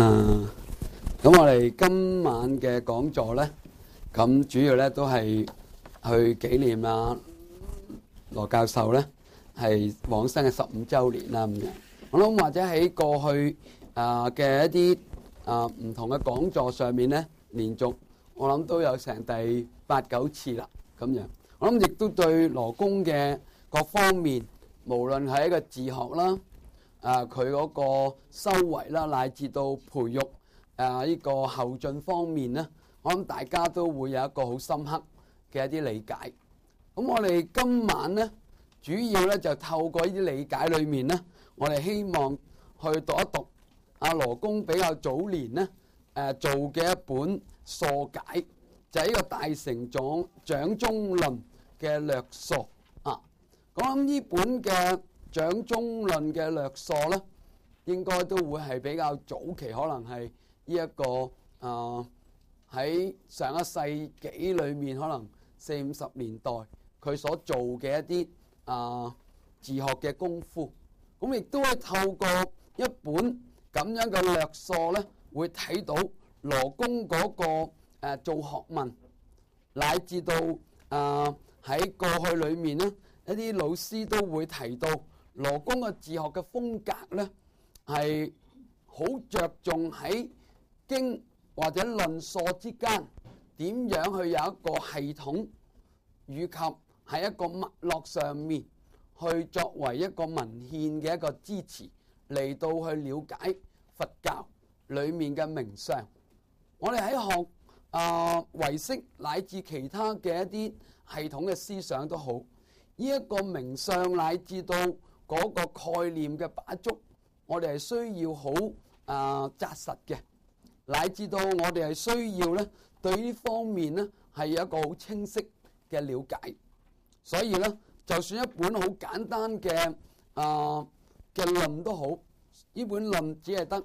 咁我哋今晚嘅講座咧，咁主要咧都係去紀念羅教授咧係往生嘅15週年啦咁樣。我諗或者喺過去嘅一啲唔同嘅講座上面咧，連續我諗都有成第8、9次啦咁樣。我諗亦都對羅公嘅各方面，無論係一個自學啦，佢嗰個修為啦，乃至到培育呢個後進方面咧，我諗大家都會有一個好深刻嘅一啲理解。咁我哋今晚咧，主要咧就透過呢啲理解裏面咧，我哋希望去讀一讀羅公比較早年咧做嘅一本疏解，就係呢個大乘掌中論嘅略疏啊。我諗呢本嘅掌中論嘅略疏咧，應該都會係比較早期，可能係呢一個喺上一世紀裏面，可能40、50年代佢所做嘅一啲自學嘅功夫。咁亦都係透過一本咁樣嘅略疏咧，會睇到羅公嗰個做學問，乃至到喺過去裏面咧，一啲老師都會提到羅公嘅自學嘅風格咧，係好着重喺經或者論疏之間點樣去有一個系統，以及喺一個脈絡上面去作為一個文獻嘅一個支持，嚟到去了解佛教裏面嘅名相。我哋喺學唯識乃至其他嘅一啲系統嘅思想都好，呢一個名相乃至到嗰個概念嘅把捉，我哋係需要好紮實嘅，乃至到我哋係需要咧對呢方面咧係有一個好清晰嘅了解。所以咧，就算一本好簡單嘅論都好，呢本論只係得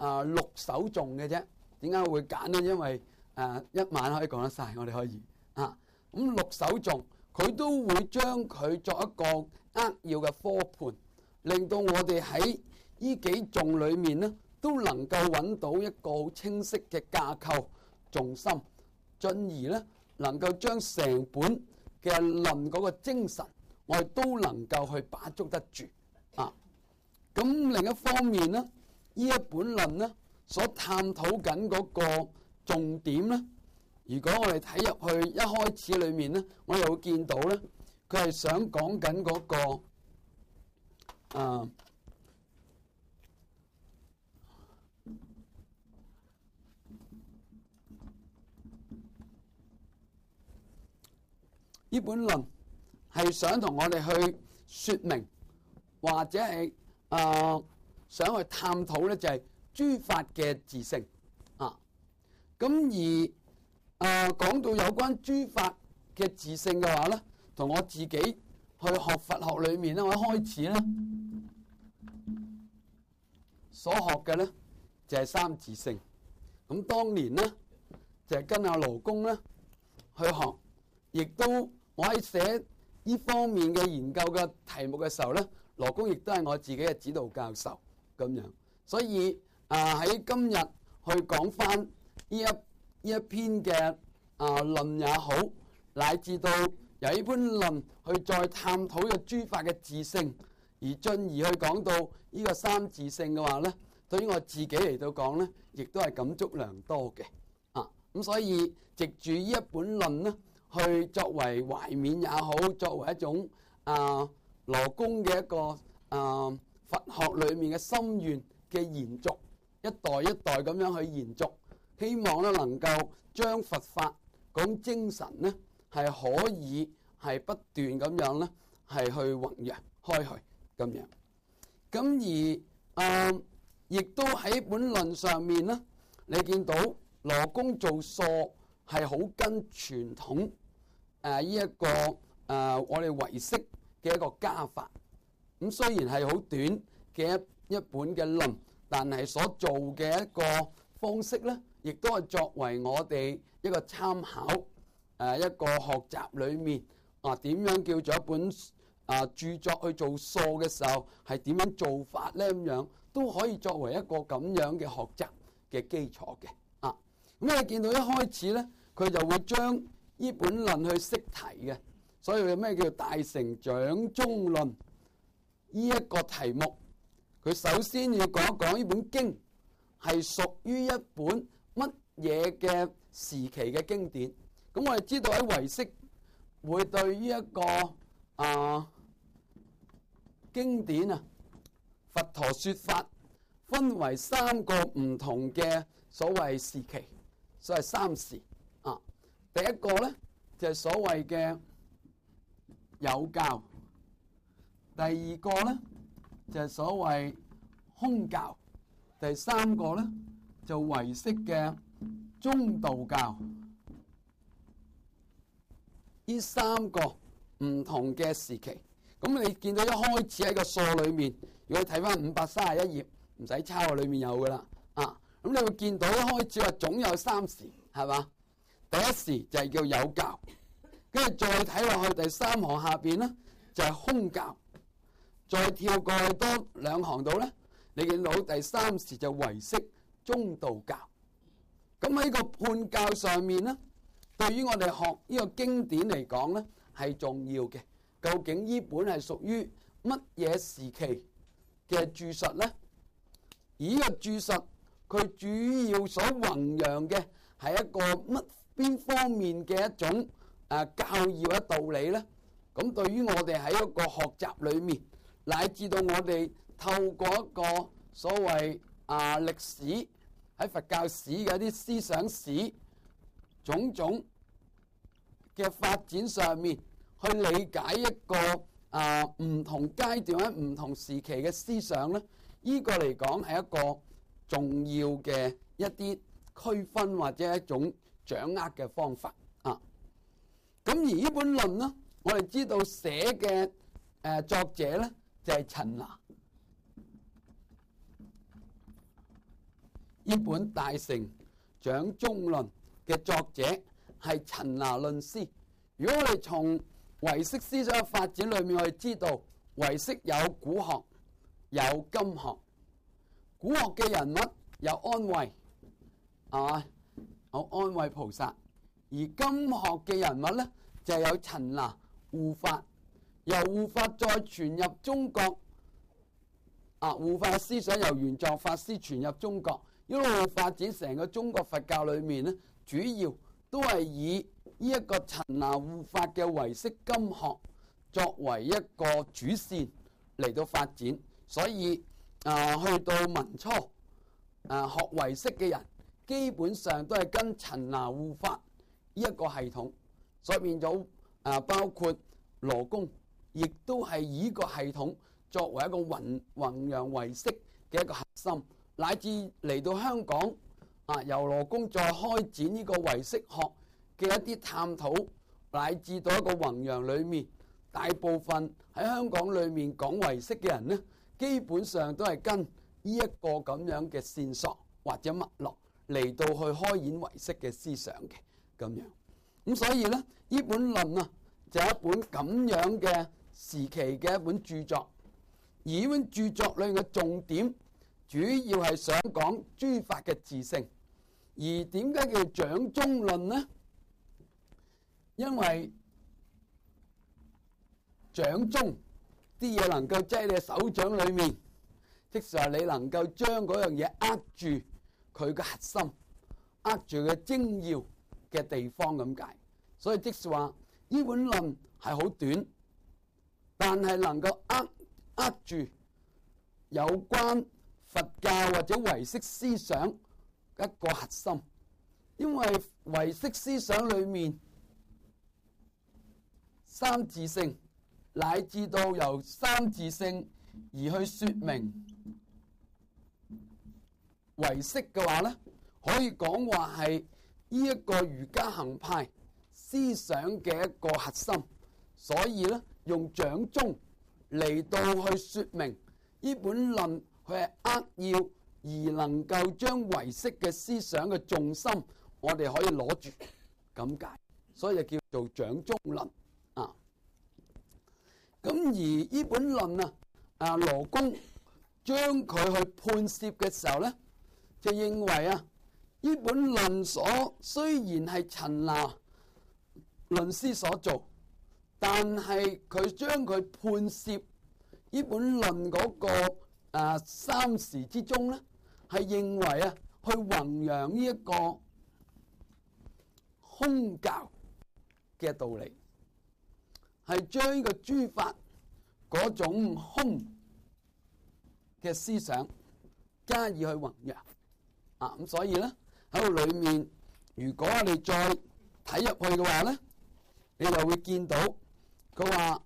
6首頌嘅啫。點解會揀呢？因為一晚可以講得晒，我哋可以咁6首頌，佢都會將佢作一個扼要嘅科判，令到我哋喺呢幾頌裏面呢，都能夠揾到一個好清晰嘅架構重心，進而呢能夠將成本嘅論嗰個精神，我哋都能夠去把捉得住咁另一方面呢，呢一本論呢所探討緊嗰個重點呢，如果我哋睇入去一開始裏面呢，我哋會見到呢，佢係想講緊嗰個呢本論係想同我哋去說明，或者係想去探討呢，就係諸法嘅自性咁而講到有關諸法嘅自性嘅話呢，同我自己去學佛學裏面呢，我一開始呢所學嘅呢就係三自性。咁當年呢就係跟羅公呢去學，亦都我喺寫呢方面嘅研究嘅題目嘅時候呢，羅公亦都係我自己嘅指導教授咁樣。所以喺今日去講翻呢一篇嘅論也好，乃至到由呢本論去再探討嘅諸法嘅自性，而進而去講到呢個三自性嘅話呢，對於我自己嚟到講呢，亦都係感觸良多嘅咁所以藉住呢一本論呢，去作為懷緬也好，作為一種羅公嘅一個佛學裏面嘅心願嘅延續，一代一代咁樣去延續，希望咧能夠將佛法嗰種精神呢係可以係不斷咁樣呢係去弘揚開去咁樣。咁而亦都喺本論上面呢，你見到羅公做疏係好跟傳統呢一個我哋唯識嘅一個家法。咁雖然係好短嘅一本嘅論，但係所做嘅一個方式呢，亦都係作為我哋一個參考，一個學習裏面點樣叫做一本著作去做疏嘅時候係點樣做法呢？咁樣都可以作為一個咁樣嘅學習， 嘅基礎嘅。咁你見到一開始咧，佢就會將呢本論去釋題嘅，所以有咩叫大成掌中論呢一個題目？佢首先要講一講呢本經係屬於一本乜嘢嘅時期嘅經典。咁我哋知道喺唯識會對於一個經典佛陀說法分為三個唔同嘅所謂時期，所謂三時。第一個咧就係所謂嘅有教，第二個咧就係所謂空教，第三個咧就唯識嘅中道教。呢三個唔同嘅時期，咁你見到一開始喺個數裏面，如果你睇翻531頁，唔使抄，裏面有噶啦。咁你會見到一開始話總有三時，係嘛？第一時就係叫有教，跟住再睇落去第三行下邊咧就係空教，再跳過去多兩行度咧，你見到第三時就唯識中道教。咁喺個判教上面咧，對於我哋學呢個經典嚟講咧係重要嘅。究竟呢本係屬於乜嘢時期嘅注述咧？而呢個注述佢主要所弘揚嘅係一個邊方面嘅一種教義嘅道理咧？咁對於我哋喺一個學習裏面，乃至到我哋透過一個所謂歷史喺佛教史嘅一啲思想史種種嘅發展上面，去理解一個唔同階段喺唔同時期嘅思想咧，呢個嚟講係一個重要嘅一啲區分或者一種掌握嘅方法啊。咁而呢本論呢，我哋知道寫嘅作者咧就係陳那。呢本大成掌中論嘅作者係陳那論師。如果我哋從唯識思想嘅發展裏面，我哋知道唯識有古學有今學。古學嘅人物有安慧有安慧菩薩，而今學嘅人物咧就有陳那、護法，由護法再傳入中國。護法思想由玄奘法師傳入中國，一路發展成個中國佛教裏面咧，主要都係以呢一個陳那護法嘅唯識今學作為一個主線嚟到發展。所以去到民初學唯識嘅人，基本上都係跟陳那護法呢一個系統，所以變咗包括羅公，亦都係以呢個系統作為一個弘揚唯識嘅一個核心，乃至嚟到香港由羅公再開展呢個唯識學嘅一啲探討，乃至到一個弘揚裏面，大部分喺香港裏面講唯識嘅人呢，基本上都係跟呢一個咁樣嘅線索或者脈絡嚟到去開演唯識嘅思想嘅咁樣。咁所以呢，呢本論就係一本咁樣嘅時期嘅一本著作。而呢本著作裏嘅重點主要係想講諸法嘅自性。而點解叫掌中論呢？因為掌中啲嘢能夠擠你手掌裏面，即係話你能夠將嗰樣嘢握住佢嘅核心，握住佢精要嘅地方咁解。所以即係話呢本論係好短，但係能夠握住有關佛教或者唯識思想一個核心。因為唯識思想裏面三自性，乃至到由三自性而去說明唯識嘅話呢，可以講話係呢一個瑜伽行派思想嘅一個核心。所以呢，用掌中嚟到去說明呢本論，佢係扼要而能夠將唯識嘅思想嘅重心，我哋可以攞住咁解，所以就叫做掌中論啊。咁而呢本論羅公將佢去判攝嘅時候呢， 就認為啊，呢本論所雖然係陳那論師所做，但係佢將佢判攝呢本論嗰個三時之中咧，係認為啊，去弘揚呢一個空教嘅道理，係將呢個諸法嗰種空嘅思想加以去弘揚啊。咁所以咧喺度裏面，如果我哋再睇入去嘅話咧，你就會見到佢話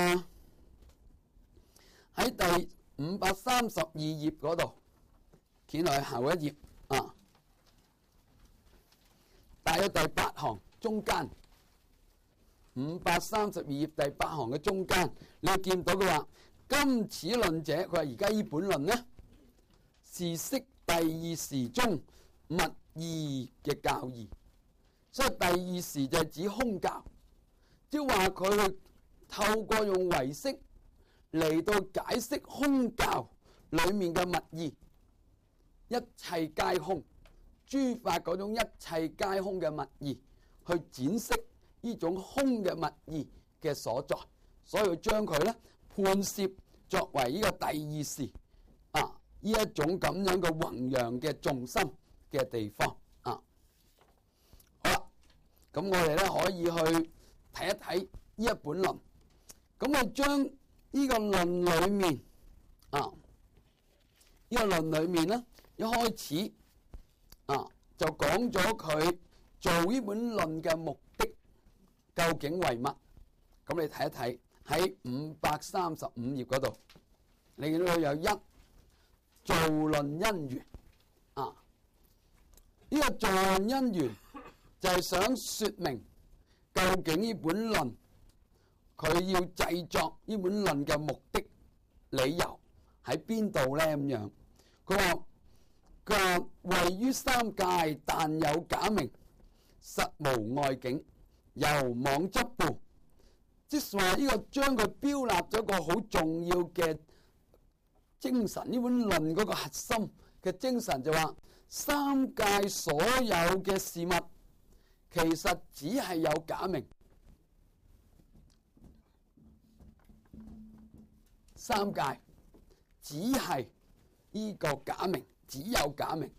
喺第532頁嗰度，掀落去後一頁啊，大約第8行中間，532頁第8行嘅中間，你會見到佢話：今此論者，佢話而家呢本論呢，是釋第二時中密義嘅教義，所以第二時就係指空教，即係話佢透過用唯識嚟到解釋空教裏面嘅密義，一切皆空，諸法嗰種一切皆空嘅密義，去展釋呢種空嘅密義嘅所在，所以將佢咧判攝作為呢個第二時啊，呢一種咁樣嘅弘揚嘅重心嘅地方啊。好啦，咁我哋咧可以去睇一睇呢一本論，咁我將呢個論裏面啊，呢個論裏面咧一開始啊就講咗佢做呢本論嘅目的究竟為乜？咁你睇一睇喺535頁嗰度，你見到佢有一造論因緣啊。呢個造論因緣就係想說明究竟呢本論佢要製作呢本論嘅目的理由喺邊度咧？咁樣佢話位於三界，但有假名，實無外境，由妄執故。即係話呢個將佢標立咗個好重要嘅精神，呢本論嗰個核心嘅精神就話三界所有嘅事物其實只係有假名，三界只係呢個假名，只有假名，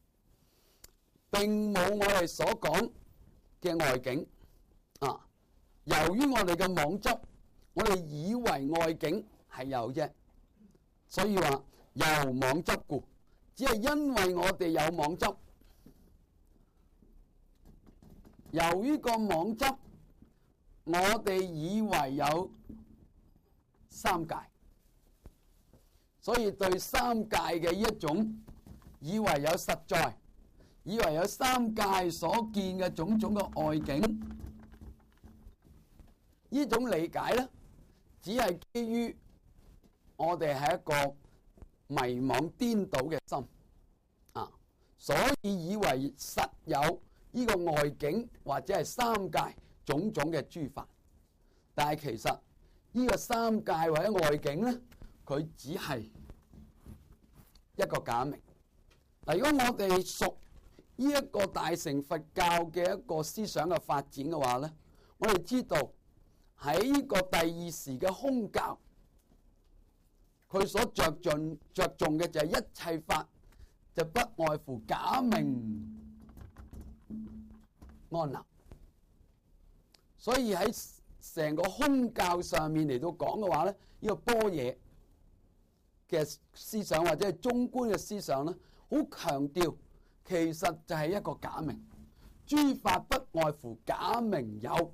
並冇我哋所講嘅外境啊。由於我哋嘅妄執，我哋以為外境係有啫，所以話由妄執故，只係因為我哋有妄執，由於個妄執，我哋以為有三界，所以對三界嘅一種以為有實在，以為有三界所見嘅種種嘅外境，呢種理解咧，只係基於我哋係一個迷惘顛倒嘅心啊，所以以為實有呢個外境或者係三界種種嘅諸法，但係其實呢個三界或者外境咧，佢只係一個假名。嗱，如果我哋熟呢一個大乘佛教嘅一個思想嘅發展嘅話咧，我哋知道喺呢個第二時嘅空教，佢所着重嘅就係一切法就不外乎假名安立，所以喺成個空教上面嚟到講嘅話咧，呢個般若嘅思想或者係中觀嘅思想咧，好強調其實就係一個假名，諸法不外乎假名有，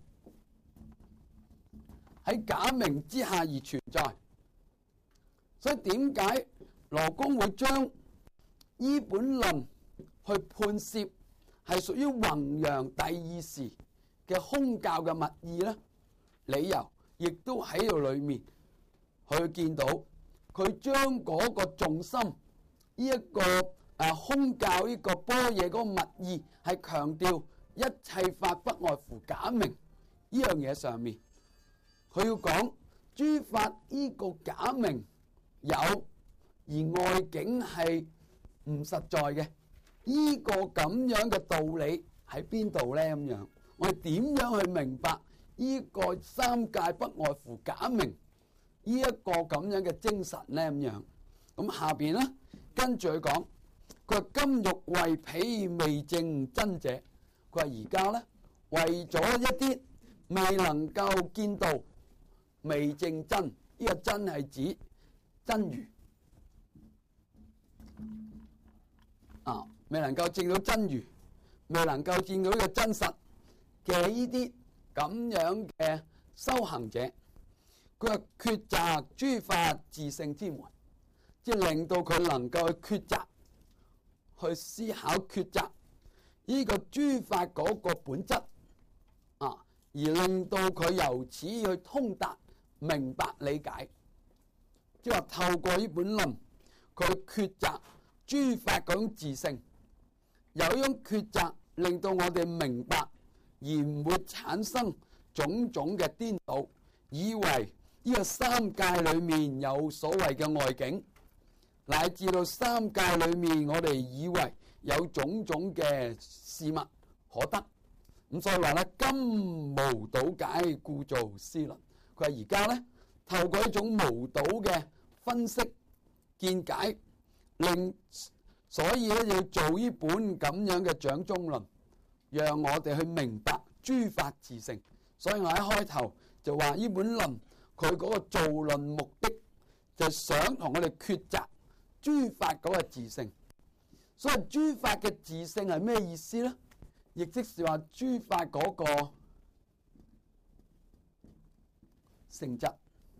喺假名之下而存在。所以點解羅公會將呢本論去判攝係屬於弘揚第二時嘅空教嘅密意呢？理由亦都喺度裏面去見到，佢將嗰個重心呢一個空教呢個般若嗰個密意係強調一切法不外乎假名呢樣嘢上面，佢要講諸法呢個假名有，而外境係唔實在嘅， 呢個咁樣嘅道理喺邊度呢？咁樣我哋點樣去明白呢個三界不外乎假名呢一個咁樣嘅精神呢？咁樣咁下邊呢，跟住佢講，佢話今欲為彼未證真者，佢話而家呢，為咗一啲未能夠見到未證真，呢個真係指真如啊，未能夠證到真如，未能夠見到呢個真實嘅呢啲咁樣嘅修行者，佢話抉擇諸法自性之門，即係令到佢能夠去抉擇，去思考抉擇呢個諸法嗰個本質啊，而令到佢由此去通達明白理解，即係話透過呢本論，佢抉擇諸法嗰種自性，有一種抉擇令到我哋明白，而唔會產生種種嘅顛倒，以為呢個三界裏面有所謂嘅外境，乃至到三界裏面我哋以為有種種嘅事物可得，咁所以話咧，今無倒解故造思論。佢話而家咧，透過一種無倒嘅分析見解，所以咧要做呢本咁樣嘅掌中論，讓我哋去明白諸法自性。所以我喺開頭就話呢本論佢嗰個造論目的就係想同我哋抉擇諸法嗰個自性。所以諸法嘅自性係咩意思呢？亦即是話諸法嗰個性質，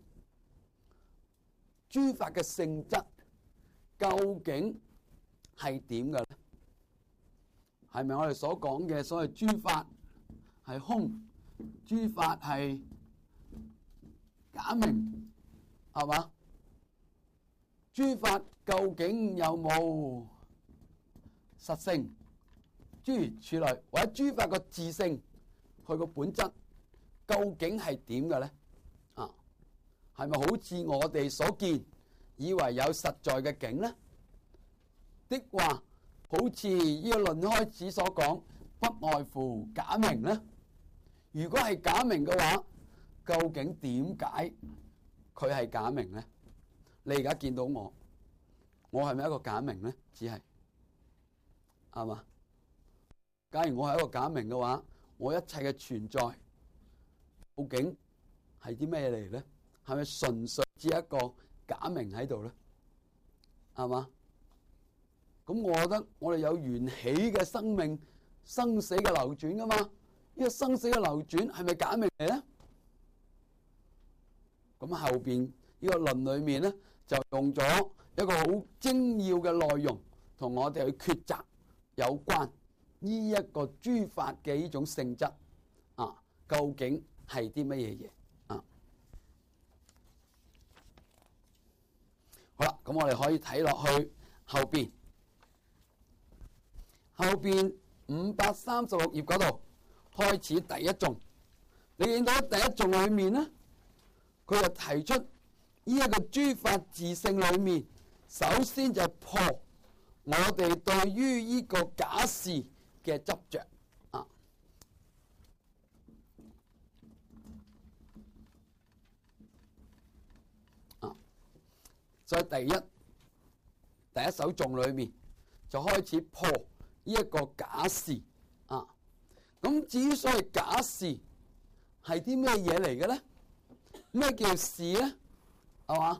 諸法嘅性質究竟係點嘅咧？係咪我哋所講嘅所謂諸法係空，諸法係假名，係嘛？諸法究竟有冇實性？諸如此類，或者諸法個自性，佢個本質究竟係點嘅咧？啊，係咪好似我哋所見，以為有實在嘅境呢？的話，好似呢個論開始所講，不外乎假名呢？如果係假名嘅話，究竟點解佢係假名呢？你而家見到我係咪一個假名呢？只係係嘛？假如我係一個假名嘅話，我一切嘅存在究竟係啲咩嚟呢？係咪純粹只一個假名喺度呢？係嘛？咁我覺得我哋有緣起嘅生命，生死嘅流轉噶嘛？呢個生死嘅流轉係咪假名嚟呢？咁後邊呢個論裏面呢，就用咗一個好精要嘅內容，同我哋去抉擇有關呢一個諸法嘅呢種性質啊，究竟係啲乜嘢嘢啊？好啦，咁我哋可以睇落去後邊536頁嗰度開始第一頌。你見到第一頌裏面呢，佢就提出呢一個諸法自性裏面，首先就係破我哋對於呢個假事嘅執着啊。所以第一首頌裏面就開始破呢一個假事啊。咁至於所謂假事係啲咩嘢嚟嘅咧？咩叫事咧？係嘛？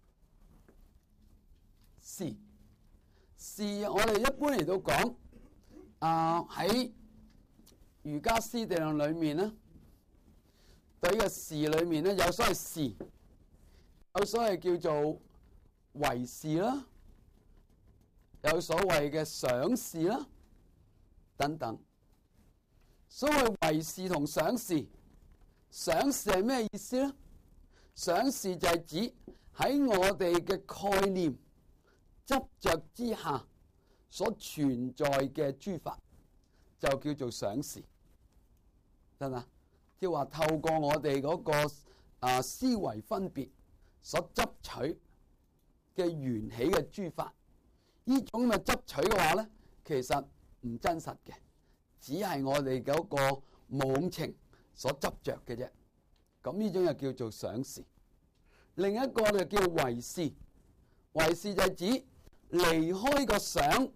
事我哋一般嚟到講喺瑜伽師地論裏面咧，對呢個事裏面咧有所謂事，有所謂叫做唯事啦，有所謂嘅想事啦等等。所謂唯事同想事，想事係咩意思咧？想事就係指喺我哋嘅概念執着之下所存在嘅諸法，就叫做想事，得嘛？即係話透過我哋嗰個思維分別所執取嘅緣起嘅諸法，呢種咁嘅執取嘅話咧， 其實唔真實嘅，只係我哋嗰個妄情所執着嘅啫。咁呢種又叫做想事。另一個就叫為事，為事就係指離開個想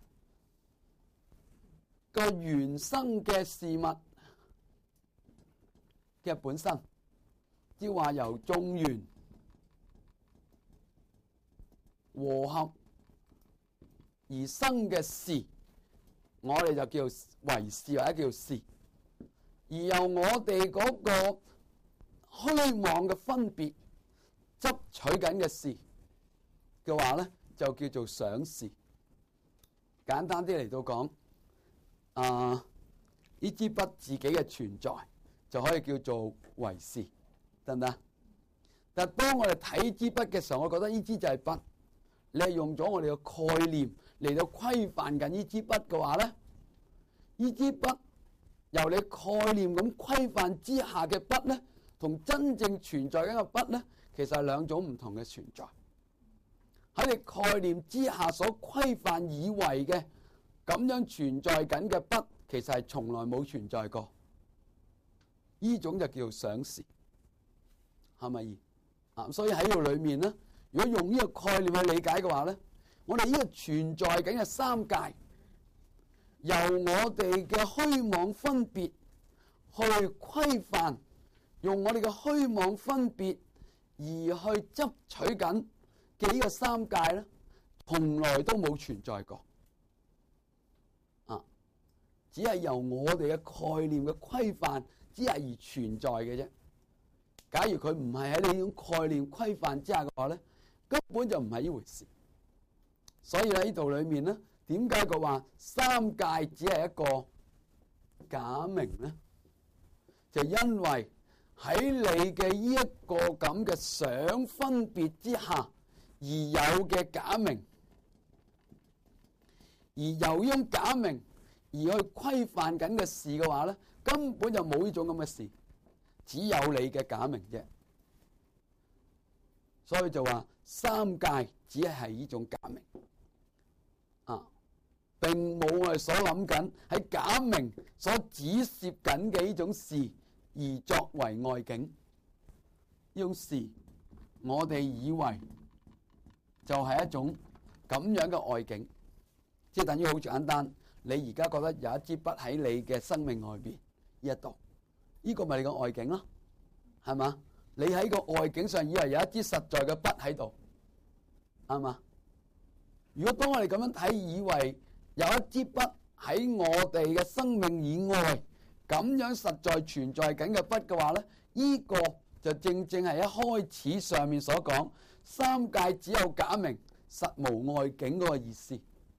個原生嘅事物嘅本身，即係話由眾緣和合而生嘅事，我哋就叫為事或者叫事。而由我哋嗰個虛妄嘅分別執取緊嘅事嘅話咧，就叫做想事。簡單啲嚟到講，呢支筆自己嘅存在就可以叫做為事，得唔得？但係當我哋睇支筆嘅時候，我覺得呢支就係筆，你係用咗我哋嘅概念嚟到規範緊呢支筆嘅話咧，呢支筆由你概念咁規範之下嘅筆咧，同真正存在緊嘅筆咧，其實係兩種唔同嘅存在。喺你概念之下所規範以為嘅咁樣存在緊嘅筆，其實係從來冇存在過。呢種就叫做想事，係咪？所以喺呢度裏面咧，如果用呢個概念去理解嘅話咧，我哋呢個存在緊嘅三界，由我哋嘅虛妄分別去規範，用我哋嘅虛妄分別而去執取緊嘅呢個三界咧，從來都冇存在過。只係由我哋嘅概念嘅規範之下而存在嘅啫。假如佢唔係喺呢種概念規範之下嘅話咧，根本就唔係呢回事。所以喺呢度裏面咧，點解佢話三界只係一個假名咧？就因為喺你嘅呢一個咁嘅想分別之下而有嘅假名，而由呢種假名而去規範緊嘅事嘅話咧，根本就冇呢種咁嘅事，只有你嘅假名啫。所以就話三界只係呢種假名，並冇我哋所諗緊喺假名所指涉緊嘅呢種事而作為外境。呢種事我哋以為就係一種咁樣嘅外境，即係等於好簡單。你而家覺得有一支筆喺你嘅生命外邊呢一度，呢個咪你個外境咯，係嘛？你喺個外境上以為有一支實在嘅筆喺度，啱嘛？如果當我哋咁樣睇，以為有一支筆喺我哋嘅生命以外咁樣實在存在緊嘅筆嘅話咧，呢個就正正係一開始上面所講三界只有假名實無外境嗰個意思。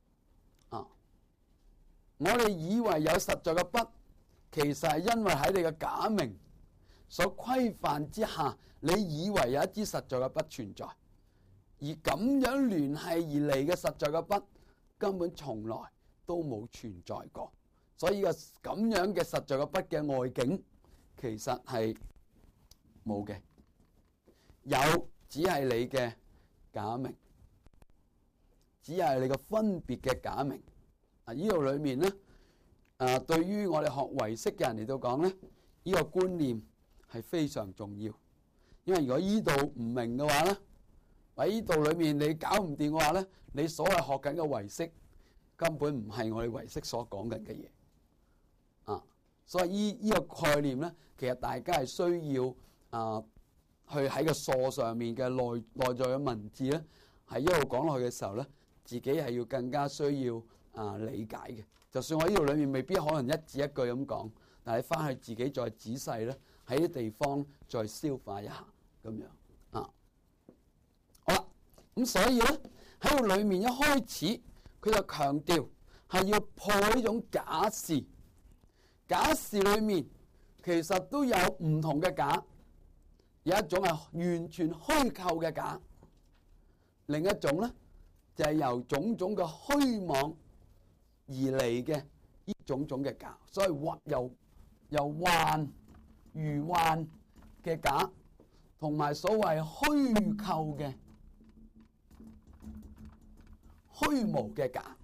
我哋以為有實在嘅筆，其實係因為喺你嘅假名所規範之下，你以為有一支實在嘅筆存在，而咁樣聯繫而嚟嘅實在嘅筆根本從來都冇存在過。所以個咁樣嘅實在嘅筆嘅外境其實係冇嘅，有只係你嘅假名，只係你個分別嘅假名。呢度裏面咧，對於我哋學唯識嘅人嚟到講咧，呢個觀念係非常重要。因為如果呢度唔明嘅話咧，喺呢度裏面你搞唔掂嘅話咧，你所謂學緊嘅唯識根本唔係我哋唯識所講緊嘅嘢。所以呢個概念咧，其實大家係需要去喺個疏上面嘅內在嘅文字咧，係一路講落去嘅時候咧，自己係要更加需要理解嘅。就算我呢度裏面未必可能一字一句咁講，但係翻去自己再仔細咧，喺啲地方再消化一下咁樣。好啦，咁所以咧喺度裏面一開始佢就強調係要破呢種假事。假事裏面其實都有唔同嘅假，有一種係完全虛構嘅假，另一種咧就係由種種嘅虛妄而嚟嘅呢種種嘅假，所以由幻如幻嘅假，同埋所謂虛構嘅虛無嘅假，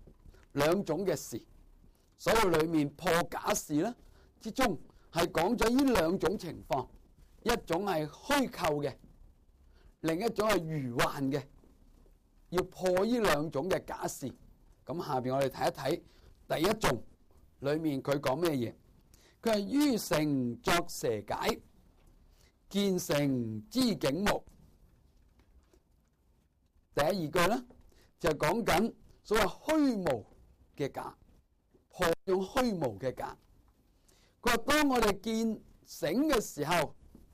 兩種嘅事，所以裏面破假事咧之中係講咗呢兩種情況，一種係虛構嘅，另一種係愚幻嘅，要破呢兩種嘅假事。咁下邊我哋睇一睇第一種裏面佢講咩嘢？佢係於城作蛇解，見城知景無。第一二句咧就講緊所謂虛無嘅假，破用虛無嘅假。佢話當我哋見城嘅時候，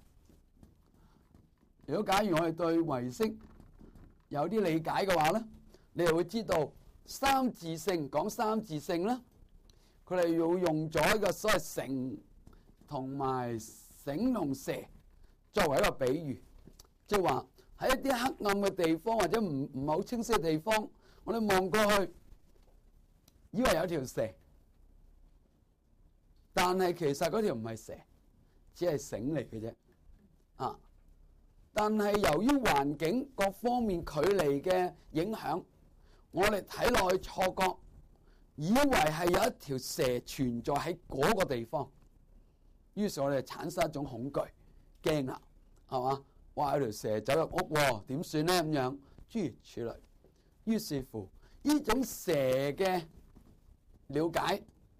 如果假如我哋對唯識有啲理解嘅話咧，你就會知道三自性講三自性啦，佢哋要用咗一個所謂城同埋繩同蛇作為一個比喻，即係話喺一啲黑暗嘅地方或者唔係好清晰嘅地方，我哋望過去以為有條蛇，但係其實嗰條唔係蛇，只係繩嚟嘅啫。啊！但係由於環境各方面距離嘅影響，我哋睇落去錯覺，以為係有一條蛇存在喺嗰個地方，於是我哋產生一種恐懼、驚啊，係嘛？哇！有條蛇走入屋喎，點算咧？咁樣諸如此類。於是乎，呢種蛇嘅了解，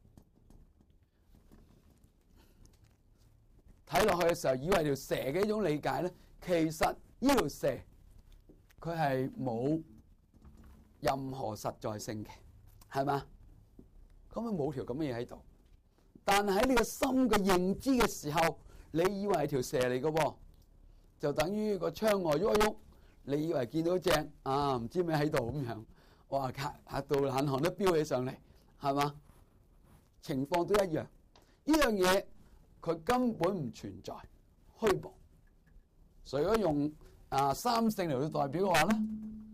睇落去嘅時候，以為條蛇嘅呢種理解咧，其實呢條蛇佢係冇任何實在性嘅，係嘛？咁啊冇條咁嘅嘢喺度。但係喺你個心嘅認知嘅時候，你以為係條蛇嚟嘅喎，就等於個窗外喐一喐，你以為見到隻唔知咩喺度咁樣，哇嚇到冷汗都飆起上嚟，係嘛？情況都一樣，呢樣嘢佢根本唔存在，虛無。所以如果用三性嚟去代表嘅話咧，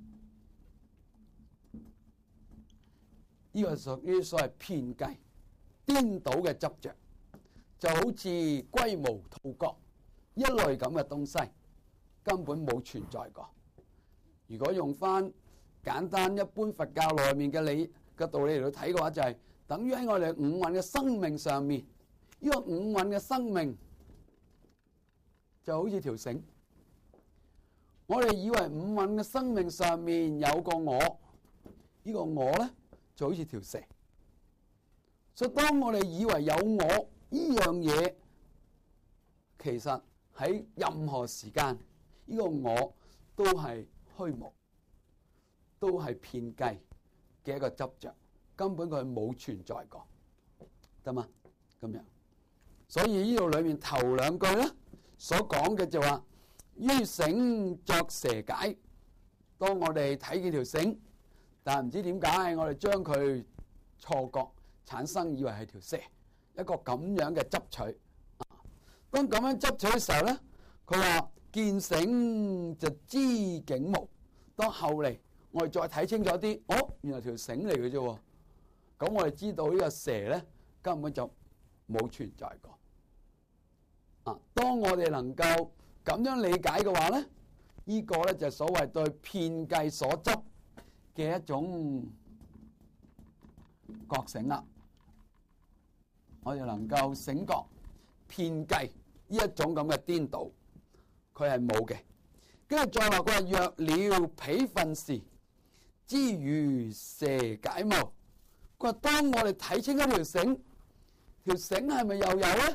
呢個屬於所謂偏計、顛倒嘅執着，就好似龜毛兔角一類咁嘅東西，根本冇存在過。如果用翻簡單一般佛教內面嘅道理嚟到睇嘅話，就係等於喺我哋五蘊嘅生命上面，呢個五蘊嘅生命就好似條繩。我哋以為五蘊嘅生命上面有個我，呢個我咧就好似條蛇。所以當我哋以為有我呢樣嘢，其實喺任何時間，呢個我都係虛無，都係騙計嘅一個執着，根本佢冇存在過，得嘛？咁樣，所以呢度裏面頭兩句咧所講嘅就話，於繩作蛇解。當我哋睇見條繩，但係唔知點解我哋將佢錯覺產生，以為係條蛇，一個咁樣嘅執取。當咁樣執取嘅時候咧，佢話見繩就知景無。當後嚟我哋再睇清楚啲，原來條繩嚟嘅啫。咁我哋知道呢個蛇咧根本就冇存在過。當我哋能夠咁樣理解嘅話咧，呢個咧就係所謂對遍計所執嘅一種覺醒啦。我哋能夠醒覺遍計呢一種咁嘅顛倒，佢係冇嘅。跟住再話佢話若了彼分時，知如蛇解無。佢話當我哋睇清一條繩，條繩係咪又有咧？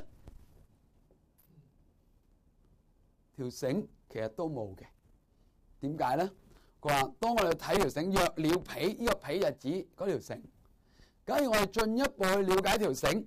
條繩其實都冇嘅。點解咧？佢話當我哋睇條繩，若了彼，呢個彼就指嗰條繩。假如我哋進一步去了解條繩，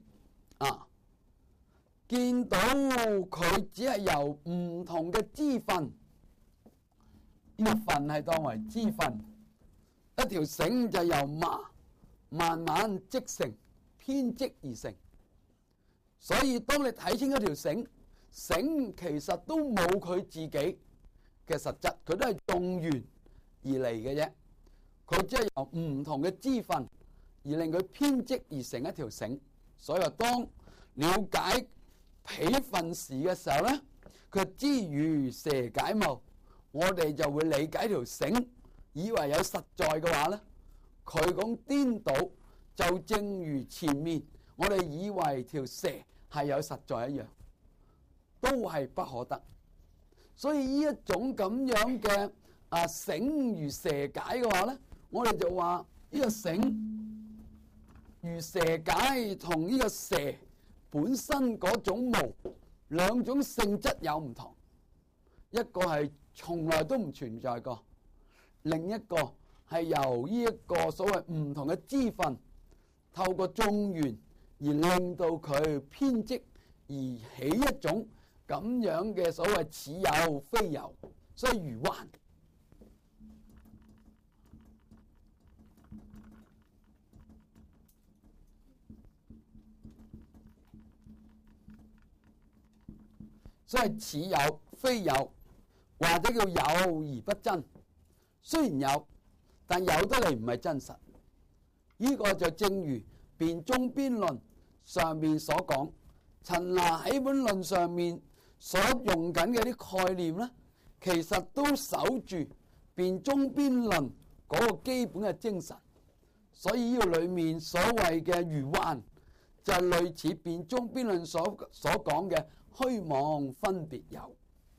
見到佢只係由唔同嘅支分，呢個分係當為支分，一條繩就由麻慢慢織成，編織而成。所以當你睇清一條繩，繩其實都冇佢自己嘅實質，佢都係動緣而嚟嘅啫。佢只係由唔同嘅支分而令佢編織而成一條繩。所以話當了解彼分時嘅時候咧，佢知如蛇解無，我哋就會理解條繩，以為有實在嘅話咧，佢咁顛倒就正如前面我哋以為條蛇係有實在一樣，都係不可得。所以呢一種咁樣嘅繩如蛇解嘅話咧，我哋就話呢個繩如蛇解同呢個蛇本身嗰種毛兩種性質有唔同，一個係從來都唔存在過，另一個係由呢一個所謂唔同嘅支分透過眾緣而令到佢編織而起一種咁樣嘅所謂似有非有，所以如幻。所以似有非有，或者叫有而不真。雖然有，但有得嚟唔係真實。呢個就正如辯中邊論上面所講，陳那喺本論上面所用緊嘅啲概念呢，其實都守住辯中邊論嗰個基本嘅精神。所以呢個裏面所謂嘅如幻，就係類似辯中邊論所講嘅虛妄分別有。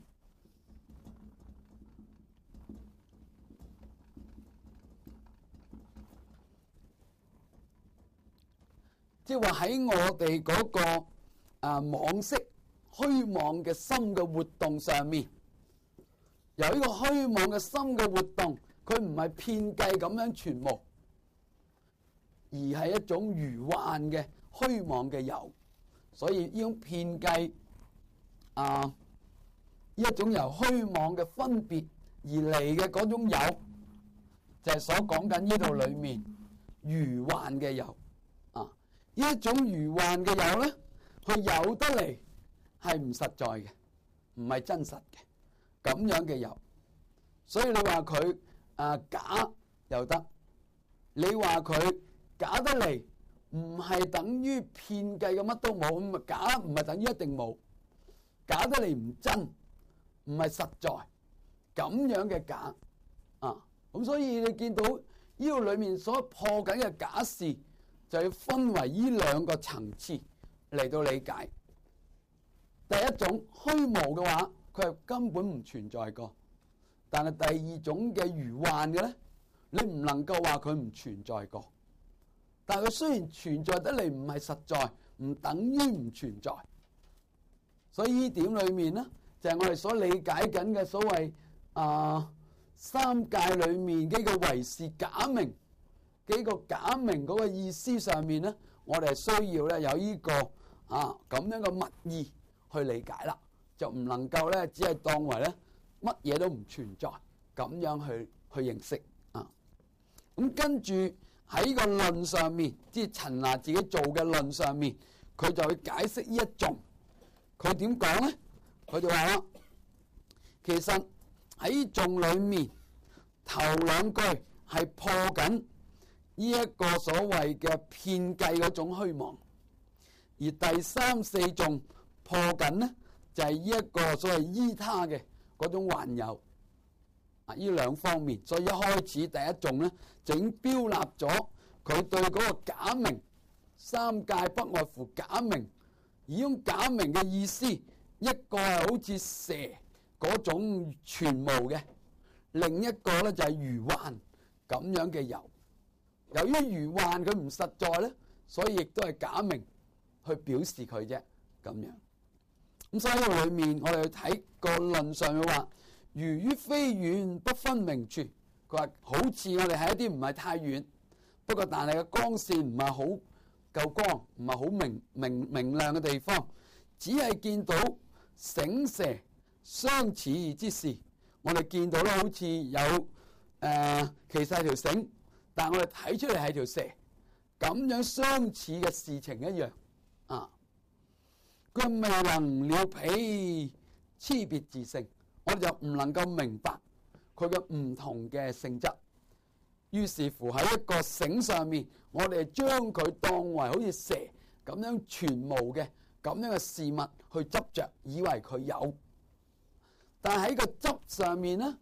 即係話喺我哋嗰個妄識虛妄嘅心嘅活動上面，由呢個虛妄嘅心嘅活動，佢唔係遍計咁樣全無，而係一種如幻嘅虛妄嘅有。所以呢種遍計呢一種由虛妄嘅分別而嚟嘅嗰種有，就係所講緊呢度裏面如幻嘅有。呢一種如幻嘅有咧，佢有得嚟係唔實在嘅，唔係真實嘅咁樣嘅有。所以你話佢假又得，你話佢假得嚟唔係等於遍計嘅乜都冇，咁啊假唔係等於一定冇，假得嚟唔真，唔係實在咁樣嘅假啊。咁所以你見到呢個裏面所破緊嘅假事，就要分為呢兩個層次嚟到理解。第一種虛無嘅話，佢係根本唔存在過。但係第二種嘅如幻嘅咧，你唔能夠話佢唔存在過。但係佢雖然存在得嚟唔係實在，唔等於唔存在。所以呢點裏面呢，就係我哋所理解緊嘅所謂三界裏面幾個唯是假名。幾個假名嗰個意思上面咧，我哋係需要咧有呢個咁樣嘅密意去理解啦，就唔能夠咧只係當為咧乜嘢都唔存在咁樣去認識啊。咁跟住喺個論上面，即係陳那自己做嘅論上面，佢就去解釋呢一種。佢點講咧？佢就話啦，其實喺眾裏面頭兩句係破緊呢一個所謂嘅遍計嗰種虛妄，而第三四眾破緊呢，就係呢一個所謂依他嘅嗰種幻有呢兩方面。所以一開始第一眾呢，就已經標立咗佢對嗰個假名三界不外乎假名，而用假名嘅意思，一個係好似蛇嗰種全無嘅，另一個呢就係如幻咁樣嘅有。由於如幻佢唔實在咧，所以亦都係假名去表示佢啫咁樣。咁所以喺度裏面，我哋去睇個論上嘅話，如於非遠不分明處。佢話好似我哋喺一啲唔係太遠，不過但係個光線唔係好夠光，唔係好明亮嘅地方，只係見到繩蛇相似之事。我哋見到咧，好似有其實係條繩。但我哋睇出嚟係條蛇，咁樣相似嘅事情一樣啊！佢未能了彼差別自性，我哋就唔能夠明白佢嘅唔同嘅性質。於是乎喺一個繩上面，我哋將佢當為好似蛇咁樣全無嘅咁樣嘅事物去執着，以為佢有。但係喺個執上面呢，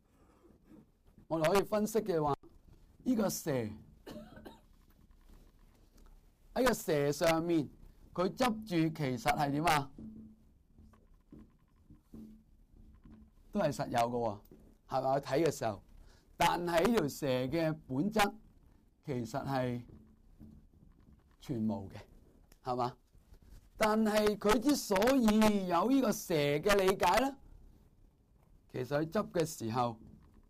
我哋可以分析嘅話，呢個蛇喺個蛇上面，佢執住其實係點啊？都係實有嘅喎，係咪？我睇嘅時候，但係呢條蛇嘅本質其實係全無嘅，係嘛？但係佢之所以有呢個蛇嘅理解咧，其實佢執嘅時候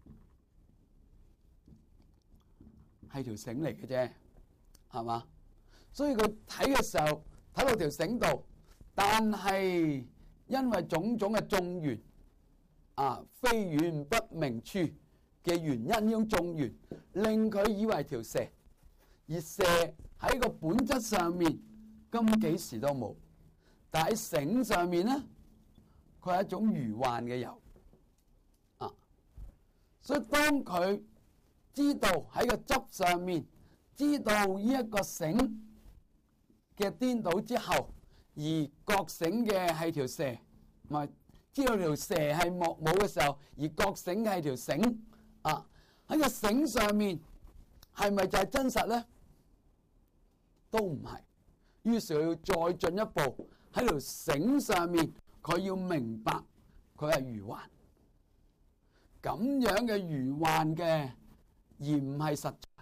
係條繩嚟嘅啫，係嘛？所以佢睇嘅時候睇到條繩度，但係因為種種嘅眾緣非緣不明處嘅原因，呢種眾緣令佢以為條蛇，而蛇喺個本質上面今幾時都冇，但喺繩上面咧，佢係一種愚幻嘅有所以當佢知道喺個執上面知道呢一個繩嘅顛倒之後，而覺醒嘅係條蛇，唔係知道條蛇係莫冇嘅時候，而覺醒嘅係條繩喺個繩上面係咪就係真實咧？都唔係。於是佢要再進一步喺條繩上面，佢要明白佢係愚幻，咁樣嘅愚幻嘅，而唔係實在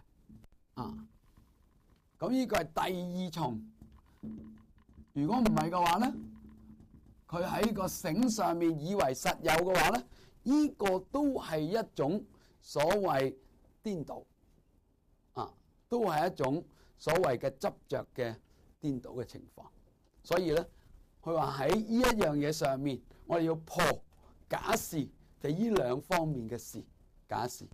咁呢個係第二重。如果唔係嘅話咧，佢喺個繩上面以為實有嘅話咧，呢個都係一種所謂顛倒都係一種所謂嘅執着嘅顛倒嘅情況。所以咧，佢話喺呢一樣嘢上面，我哋要破假事，就呢兩方面嘅事，假事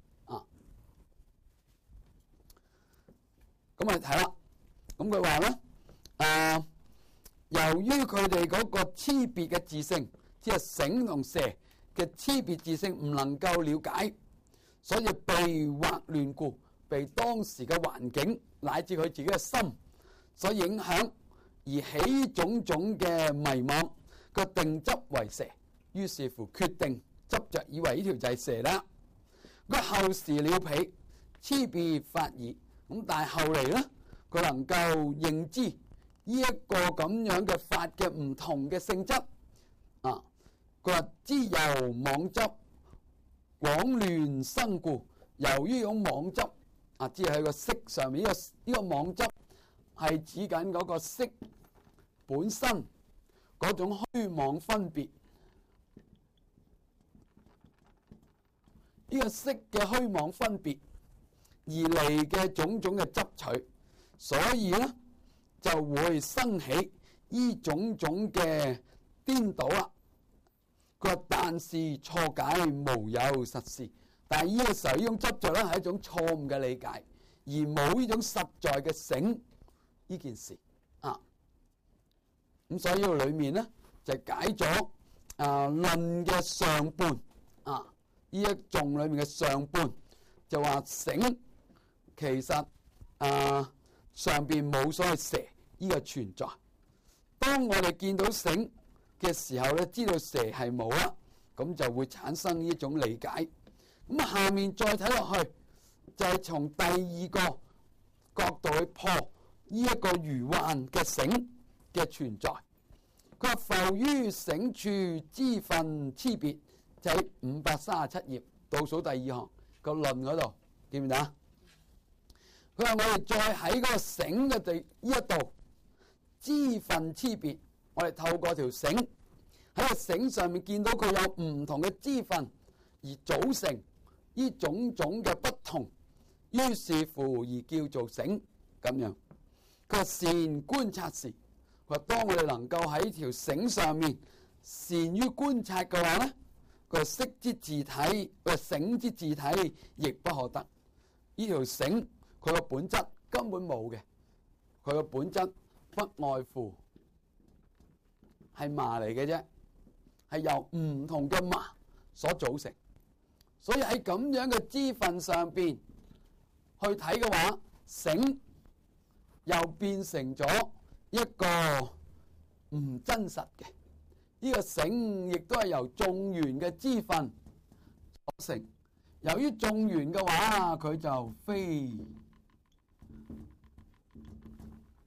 咁我哋睇啦。咁佢話咧，由於佢哋嗰個差別嘅自性，即係繩同蛇嘅差別自性唔能夠了解，所以被惑亂故，被當時嘅環境乃至佢自己嘅心所影響，而起種種嘅迷惘，個定執為蛇，於是乎決定執着以為呢條就係蛇啦。佢後時了彼，差別法耳。咁但係後嚟咧，佢能夠認知呢一個咁樣嘅法嘅唔同嘅性質佢話知由妄執廣亂生故，由於呢種妄執知喺個色上面，呢個妄執係指緊嗰個色本身嗰種虛妄分別，呢個色嘅虛妄分別而嚟嘅種種嘅執取，所以咧就會生起呢種種嘅顛倒啦。佢話但是錯解無有實事，但係呢個時候呢種執着咧係一種錯誤嘅理解，而冇呢種實在嘅繩呢件事咁所以呢個裏面咧就解咗論嘅上半呢一頌裏面嘅上半就話繩其實上邊冇所謂蛇呢個存在。當我哋見到繩嘅時候咧，知道蛇係冇啦，咁就會產生呢種理解。咁下面再睇落去，就係從第二個角度去破呢一個愚幻嘅繩嘅存在。佢話浮於繩處支分差別，就喺537頁倒數第二行個論嗰度，記唔記得？佢話我哋再喺嗰個繩嘅地呢一度支分差別，我哋透過條繩喺個繩上面見到佢有唔同嘅支分而組成呢種種嘅不同，於是乎而叫做繩咁樣。佢話善觀察時，佢話當我哋能夠喺條繩上面善於觀察嘅話咧，佢話色之自體，佢話繩之自體亦不可得。呢條繩佢個本質根本冇嘅，佢個本質不外乎係麻嚟嘅啫，係由唔同嘅麻所組成。所以喺咁樣嘅支分上邊去睇嘅話，繩又變成咗一個唔真實嘅。呢個繩亦都係由眾緣嘅支分所成。由於眾緣嘅話，佢就非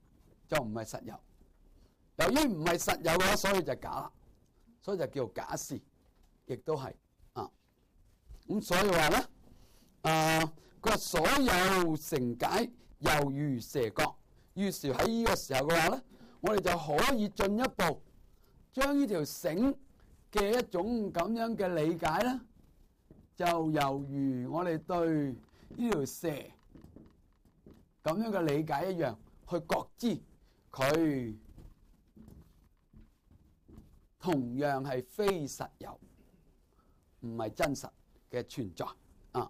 就唔係實有。由於唔係實有嘅話，所以就假啦，所以就叫假事，亦都係啊。咁所以話咧，佢話所有繩解猶如蛇角。於是喺呢個時候嘅話咧，我哋就可以進一步將呢條繩嘅一種咁樣嘅理解咧，就猶如我哋對呢條蛇咁樣嘅理解一樣，去覺知佢同樣係非實有，唔係真實嘅存在啊。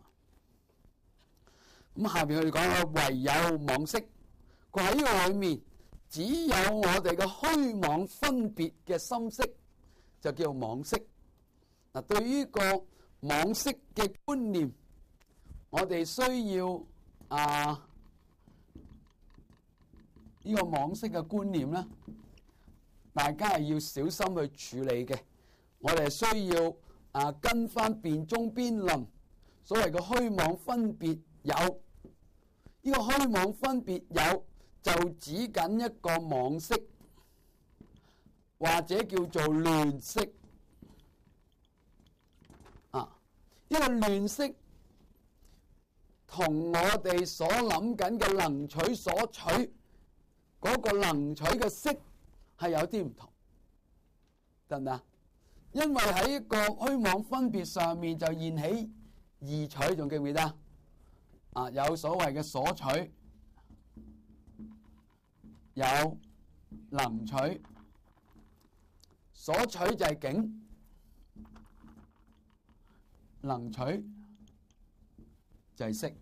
咁下邊佢哋講嘅唯有妄識，佢喺呢個裏面只有我哋嘅虛妄分別嘅心識，就叫妄識。嗱，對於個妄識嘅觀念，我哋需要呢個妄識嘅觀念咧，大家係要小心去處理嘅。我哋係需要跟翻辯中邊論所謂嘅虛妄分別有，呢個虛妄分別有就指緊一個妄識，或者叫做亂識啊。呢個亂識同我哋所諗緊嘅能取所取嗰個能取嘅識係有啲唔同，得唔得？因為喺一個虛妄分別上面就現起異取，仲記唔記得有所謂嘅所取，有能取。所取就係境，能取就係識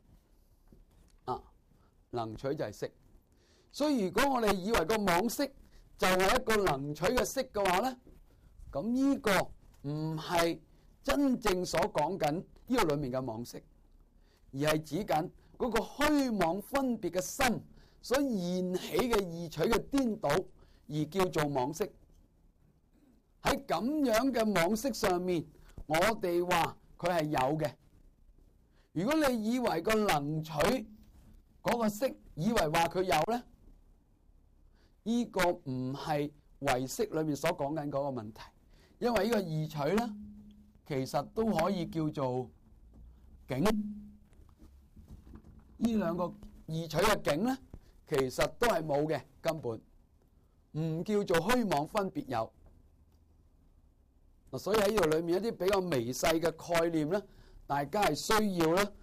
能取就係識。所以如果我哋以為個妄識就係一個能取嘅識嘅話咧，咁呢個唔係真正所講緊呢個裏面嘅妄識，而係指緊嗰個虛妄分別嘅心所現起嘅異取嘅顛倒，而叫做妄識。喺咁樣嘅妄識上面，我哋話佢係有嘅。如果你以為個能取嗰個識，以為話佢有咧，呢個唔係唯識裏面所講緊嗰個問題，因為呢個異取咧，其實都可以叫做境。呢兩個異取嘅境咧，其實都係冇嘅，根本唔叫做虛妄分別有。所以喺呢度裏面一啲比較微細嘅概念咧，大家係需要咧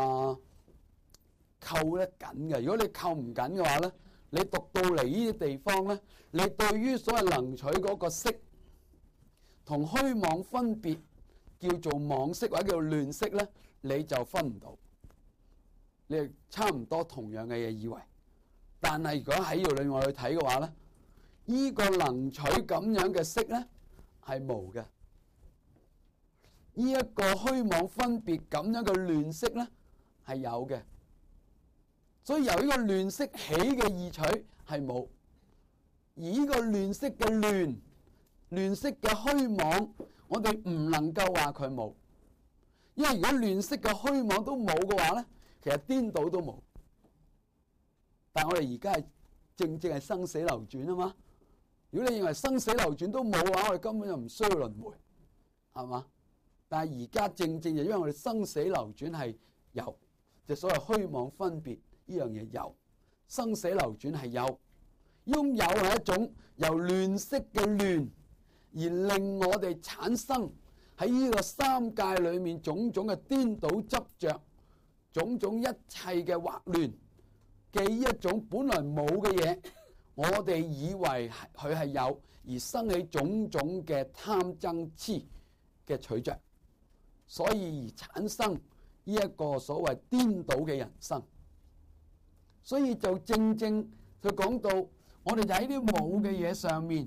扣得緊嘅。如果你扣唔緊嘅話咧，你讀到嚟呢啲地方咧，你對於所謂能取嗰個識同虛妄分別叫做妄識或者叫做亂識咧，你就分唔到。你係差唔多同樣嘅嘢以為，但係如果喺呢度裏面我去睇嘅話咧，呢個能取咁樣嘅識咧係無嘅。呢一個虛妄分別咁樣嘅亂識咧係有嘅，所以由呢個亂識起嘅異取係冇，而呢個亂識嘅亂識嘅虛妄，我哋唔能夠話佢冇，因為如果亂識嘅虛妄都冇嘅話咧，其實顛倒都冇。但係我哋而家係正係生死流轉啊嘛。如果你認為生死流轉都冇嘅話，我哋根本就唔需要輪迴，係嘛？但係而家正就因為我哋生死流轉係有，就所謂虛妄分別呢樣嘢有，生死流轉係有，擁有係一種由亂識嘅亂，而令我哋產生喺呢個三界裏面種種嘅顛倒執着，種種一切嘅惑亂嘅呢一種本來冇嘅嘢，我哋以為佢係有，而生起種種嘅貪憎痴嘅取着，所以而產生呢一個所謂顛倒嘅人生。所以就正就講到我哋就喺啲冇嘅嘢上面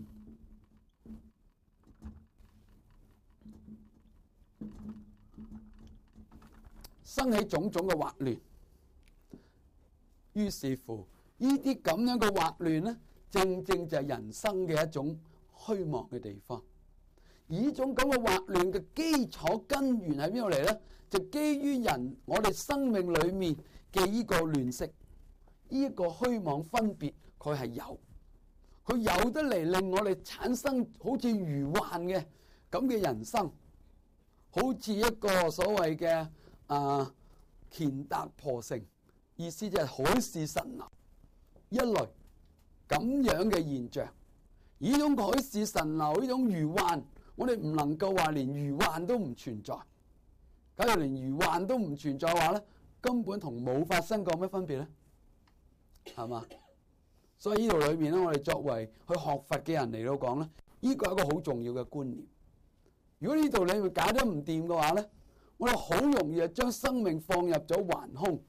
生起種種嘅惑亂，於是乎呢啲咁樣嘅惑亂咧，正就係人生嘅一種虛妄嘅地方。而呢種咁嘅惑亂嘅基礎根源喺邊度嚟咧？就基於我哋生命裏面嘅呢個亂識，呢一個虛妄分別，佢係有， 佢有得嚟令我哋產生好似如幻嘅咁嘅人生，好似一個所謂嘅乾達破城，意思就係海市蜃樓一類咁樣嘅現象。呢種海市蜃樓，呢種如幻，我哋唔能夠話連如幻都唔存在。假如連如幻都唔存在嘅話咧，根本同冇發生過咩分別咧？係嘛？所以呢度裏面咧，我哋作為去學佛嘅人嚟到講咧，呢個係一個好重要嘅觀念。如果呢度你搞得唔掂嘅話咧，我哋好容易就將生命放入咗頑空。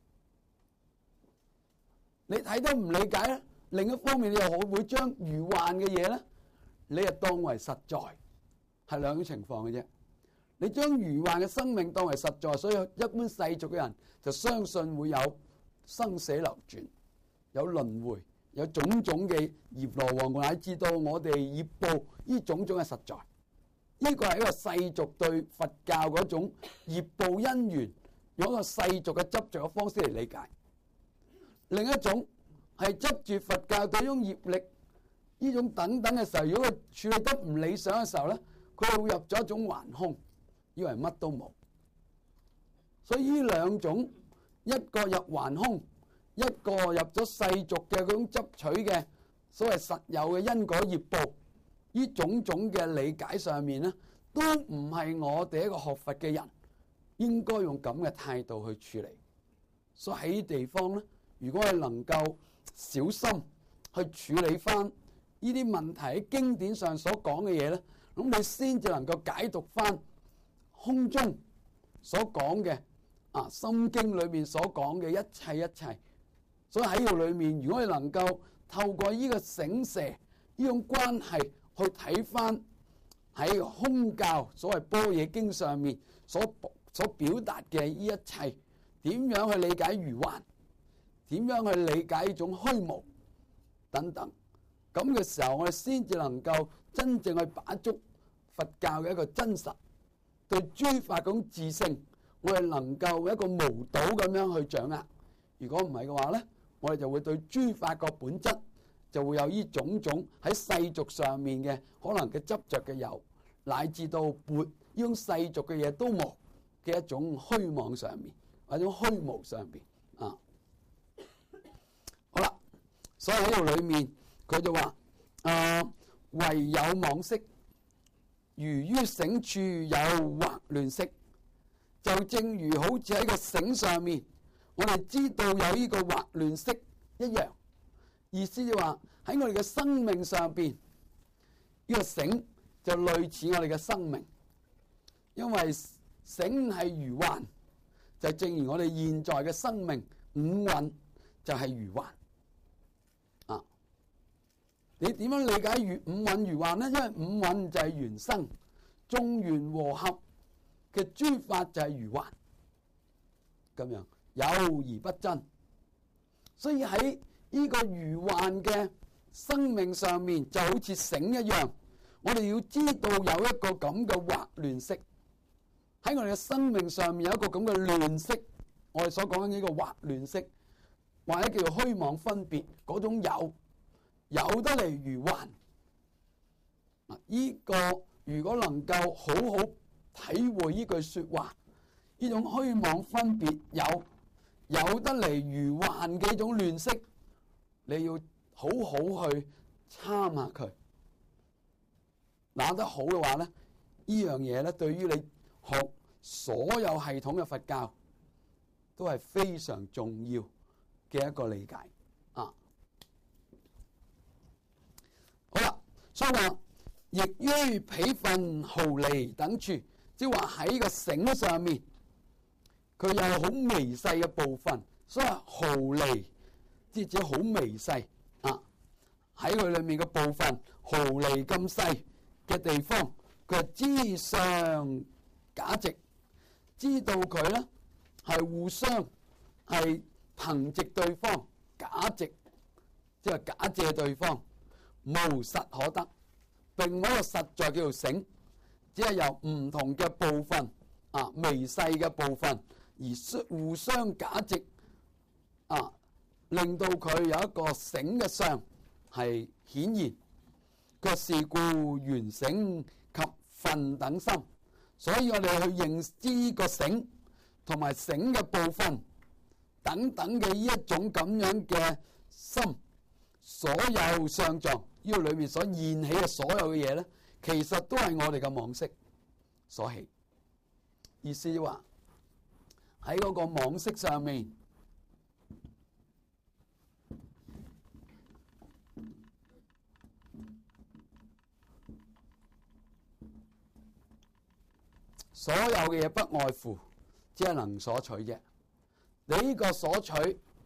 你睇得唔理解咧，另一方面你又會將如幻嘅嘢咧，你又當為實在，係兩種情況嘅啫。你將如幻嘅生命當為實在，所以一般世俗嘅人就相信會有生死流轉，有輪迴，有種種嘅閻羅王乃至到我哋業報呢種種嘅實在。呢個係一個世俗對佛教嗰種業報因緣，用一個世俗嘅執着嘅方式嚟理解。另一種係執住佛教對呢種業力呢種等等嘅時候，如果佢處理得唔理想嘅時候咧，佢會入咗一種頑空，以為乜都冇。所以呢兩種，一個入頑空，一個入咗世俗嘅嗰種執取嘅所謂實有嘅因果業報，呢種種嘅理解上面咧，都唔係我哋一個學佛嘅人應該用咁嘅態度去處理。所以喺呢地方咧，如果係能夠小心去處理翻呢啲問題喺經典上所講嘅嘢咧，咁你先至能夠解讀翻空中所講嘅心經裏面所講嘅一切一切。所以喺度裏面，如果你能夠透過呢個醒蛇呢種關係去睇翻喺空教所謂般若經上面所表達嘅呢一切，點樣去理解如幻，點樣去理解呢種虛無等等，咁嘅時候，我哋先至能夠真正去把捉佛教嘅一個真實，對諸法嗰種自性，我哋能夠一個無睹咁樣去掌握。如果唔係嘅話咧，我哋就會對諸法個本質就會有呢種種喺世俗上面嘅可能嘅執着嘅有，乃至到撥呢種世俗嘅嘢都冇嘅一種虛妄上面，或者虛無上面啊。好啦，所以喺度裏面佢就話唯有妄識，如於繩處有惑亂色，就正如好似喺個繩上面，我哋知道有呢個惑亂色一樣。意思就話喺我哋嘅生命上邊，呢個繩就類似我哋嘅生命，因為繩係如幻，就正如我哋現在嘅生命五蘊就係如幻啊。你點樣理解五蘊如幻呢？因為五蘊就係緣生，眾緣和合嘅諸法就係如幻，咁樣有而不真。所以喺呢個如幻嘅生命上面，就好似繩一樣，我哋要知道有一個咁嘅惑亂色喺我哋嘅生命上面，有一個咁嘅亂色，我哋所講緊呢個惑亂色，或者叫做虛妄分別嗰種有得嚟如幻。呢個如果能夠好好體會呢句說話，呢種虛妄分別有得嚟如幻嘅一種亂色，你要好好去參下佢。拿得好嘅話咧，呢樣嘢咧，對於你學所有系統嘅佛教都係非常重要嘅一個理解啊。好啦，所以話亦於彼分毫厘等處，即係話喺個繩上面，佢有好微細嘅部分，所以毫厘即係指好微細啊。喺佢裏面嘅部分毫厘咁細嘅地方，佢知相假藉，知道佢咧係互相係憑藉對方，假藉即係假借對方，無實可得，並冇一個實在叫做繩，只係由唔同嘅部分微細嘅部分而互相假藉令到佢有一個繩嘅相係顯現，卻是顧緣繩及分等心。所以我哋去認知個繩同埋繩嘅部分等等嘅呢一種咁樣嘅心，所有相狀呢個裏面所現起嘅所有嘅嘢咧，其實都係我哋嘅妄識所起。意思話喺嗰個妄識上面，所有嘅嘢不外乎只係能所取啫。你呢個所取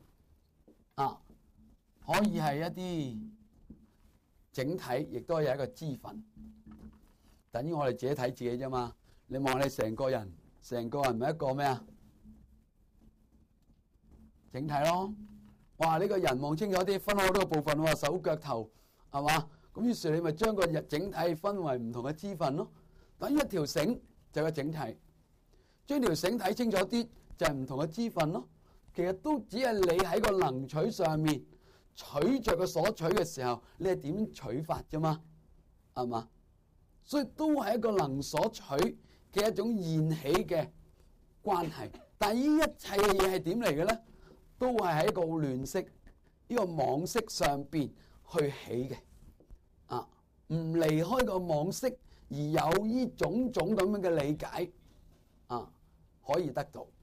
可以係一啲整體，亦都係一個支分，等於我哋自己睇自己啫嘛。你望你成個人咪一個咩啊？整體咯。哇！呢個人望清楚啲，分好多個部分喎，手腳頭係嘛？咁於是你咪將個整體分為唔同嘅支分咯。等於一條繩就係個整體，將條繩睇清楚啲就係唔同嘅支分咯。其實都只係你喺個能取上面取着個所取嘅時候，你係點取法啫嘛？係嘛？所以都係一個能所取嘅一種現起嘅關係。但係呢一切嘅嘢係點嚟嘅咧？都係喺一個亂識呢個妄識上邊去起嘅。唔離開個妄識而有呢種種咁樣嘅理解可以得到。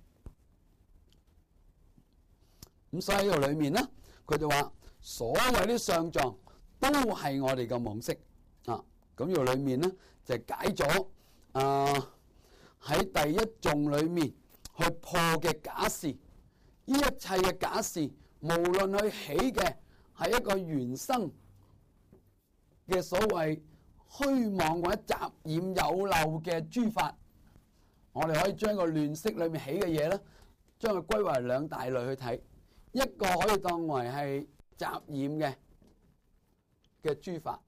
咁所以喺度裏面咧，佢就話所有啲相狀都係我哋嘅妄識咁呢度裏面咧就解咗喺第一頌裏面去破嘅假示，呢一切嘅假示，無論佢起嘅係一個原生嘅所謂虛妄或者雜染有漏嘅諸法，我哋可以將個亂識裏面起嘅嘢咧，將佢歸為兩大類去睇。一個可以當為係雜染嘅諸法，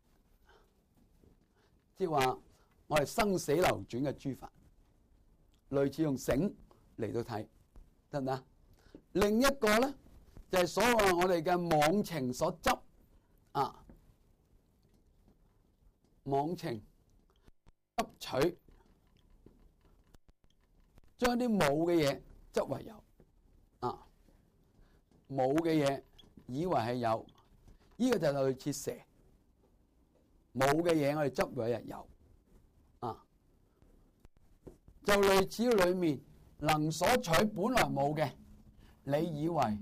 即係話我哋生死流轉嘅諸法，類似用繩嚟到睇，得唔得？另一個咧就係所謂我哋嘅妄情所執妄情執取，將啲冇嘅嘢執為有冇嘅嘢以為係有，呢個就類似蛇。冇嘅嘢我哋執為係有就類似裏面能所取本來冇嘅，你以為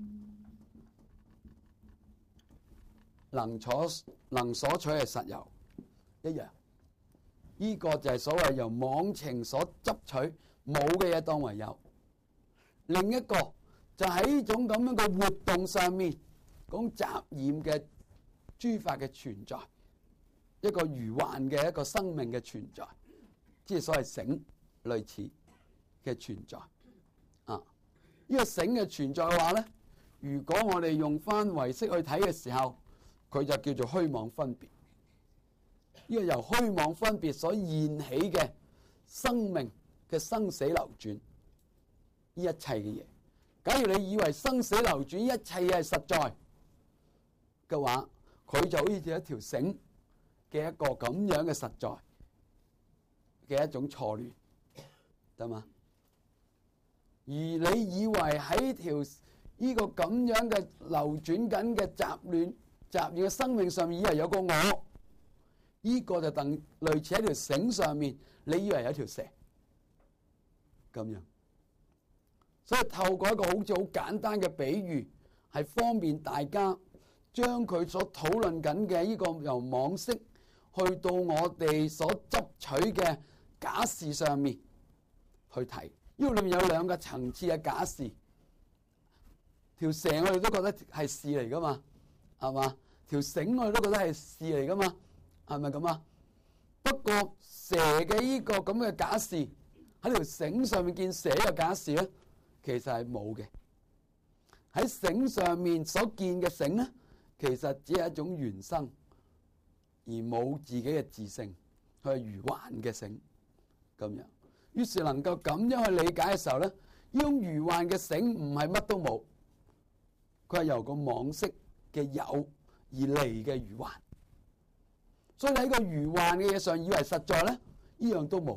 能所取係實有一樣。呢個就係所謂由妄情所執取冇嘅嘢當為有。另一個就喺呢種咁樣嘅活動上面講雜染嘅諸法嘅存在，一個如幻嘅一個生命嘅存在，即係所謂繩類似嘅存在呢個繩嘅存在嘅話咧，如果我哋用翻唯識去睇嘅時候，佢就叫做虛妄分別。呢個由虛妄分別所現起嘅生命嘅生死流轉，呢一切嘅嘢，假如你以為生死流轉一切嘢係實在嘅話，佢就好似一條繩嘅一個咁樣嘅實在嘅一種錯亂，得嘛？而你以為喺條呢個咁樣嘅流轉緊嘅雜染嘅生命上面，以為有個我，呢個就等類似喺條繩上面，你以為有條蛇咁樣。所以透過一個好似好簡單嘅比喻，係方便大家將佢所討論緊嘅呢個由妄識去到我哋所執取嘅假示上面去睇。呢個裏面有兩個層次嘅假示。條蛇我哋都覺得係事嚟噶嘛，係嘛？條繩我哋都覺得係事嚟噶嘛，係咪咁啊？不過蛇嘅呢個咁嘅假示喺條繩上面見蛇嘅假示咧，其實係冇嘅。喺繩上面所見嘅繩咧，其實只係一種原生，而冇自己嘅自性，佢係如幻嘅繩咁樣。於是能夠咁樣去理解嘅時候咧，呢種如幻嘅繩唔係乜都冇，佢係由個妄識嘅有而嚟嘅如幻， 所以你喺個愚幻嘅嘢上以為實在咧，呢樣都冇。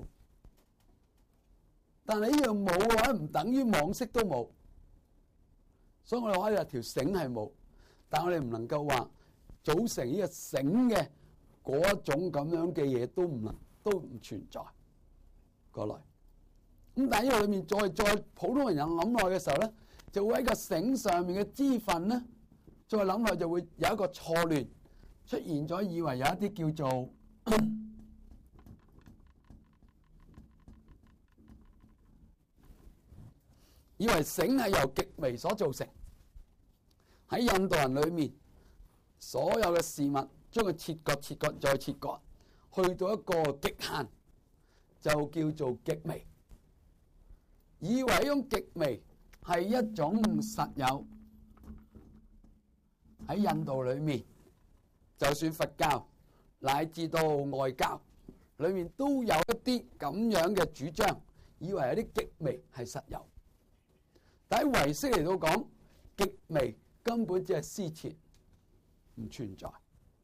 但係呢樣冇嘅話，唔等於妄識都冇。所以我哋可以話條繩係冇，但我哋唔能夠話組成呢個繩嘅嗰種咁樣嘅嘢都唔存在過來。咁但係呢個裏面再普通人諗落嘅時候咧，就會喺個繩上面嘅支分咧，再諗落就會有一個錯亂出現咗，以為有一啲叫做以為繩係由極微所造成。喺印度人裏面，所有嘅事物將佢切割再切割，去到一個極限就叫做極微。以為呢種極微係一種實有。喺印度裏面，就算佛教乃至到外教裏面都有一啲咁樣嘅主張，以為有啲極微係實有。但喺唯識嚟到講，極微根本只係施設，唔存在。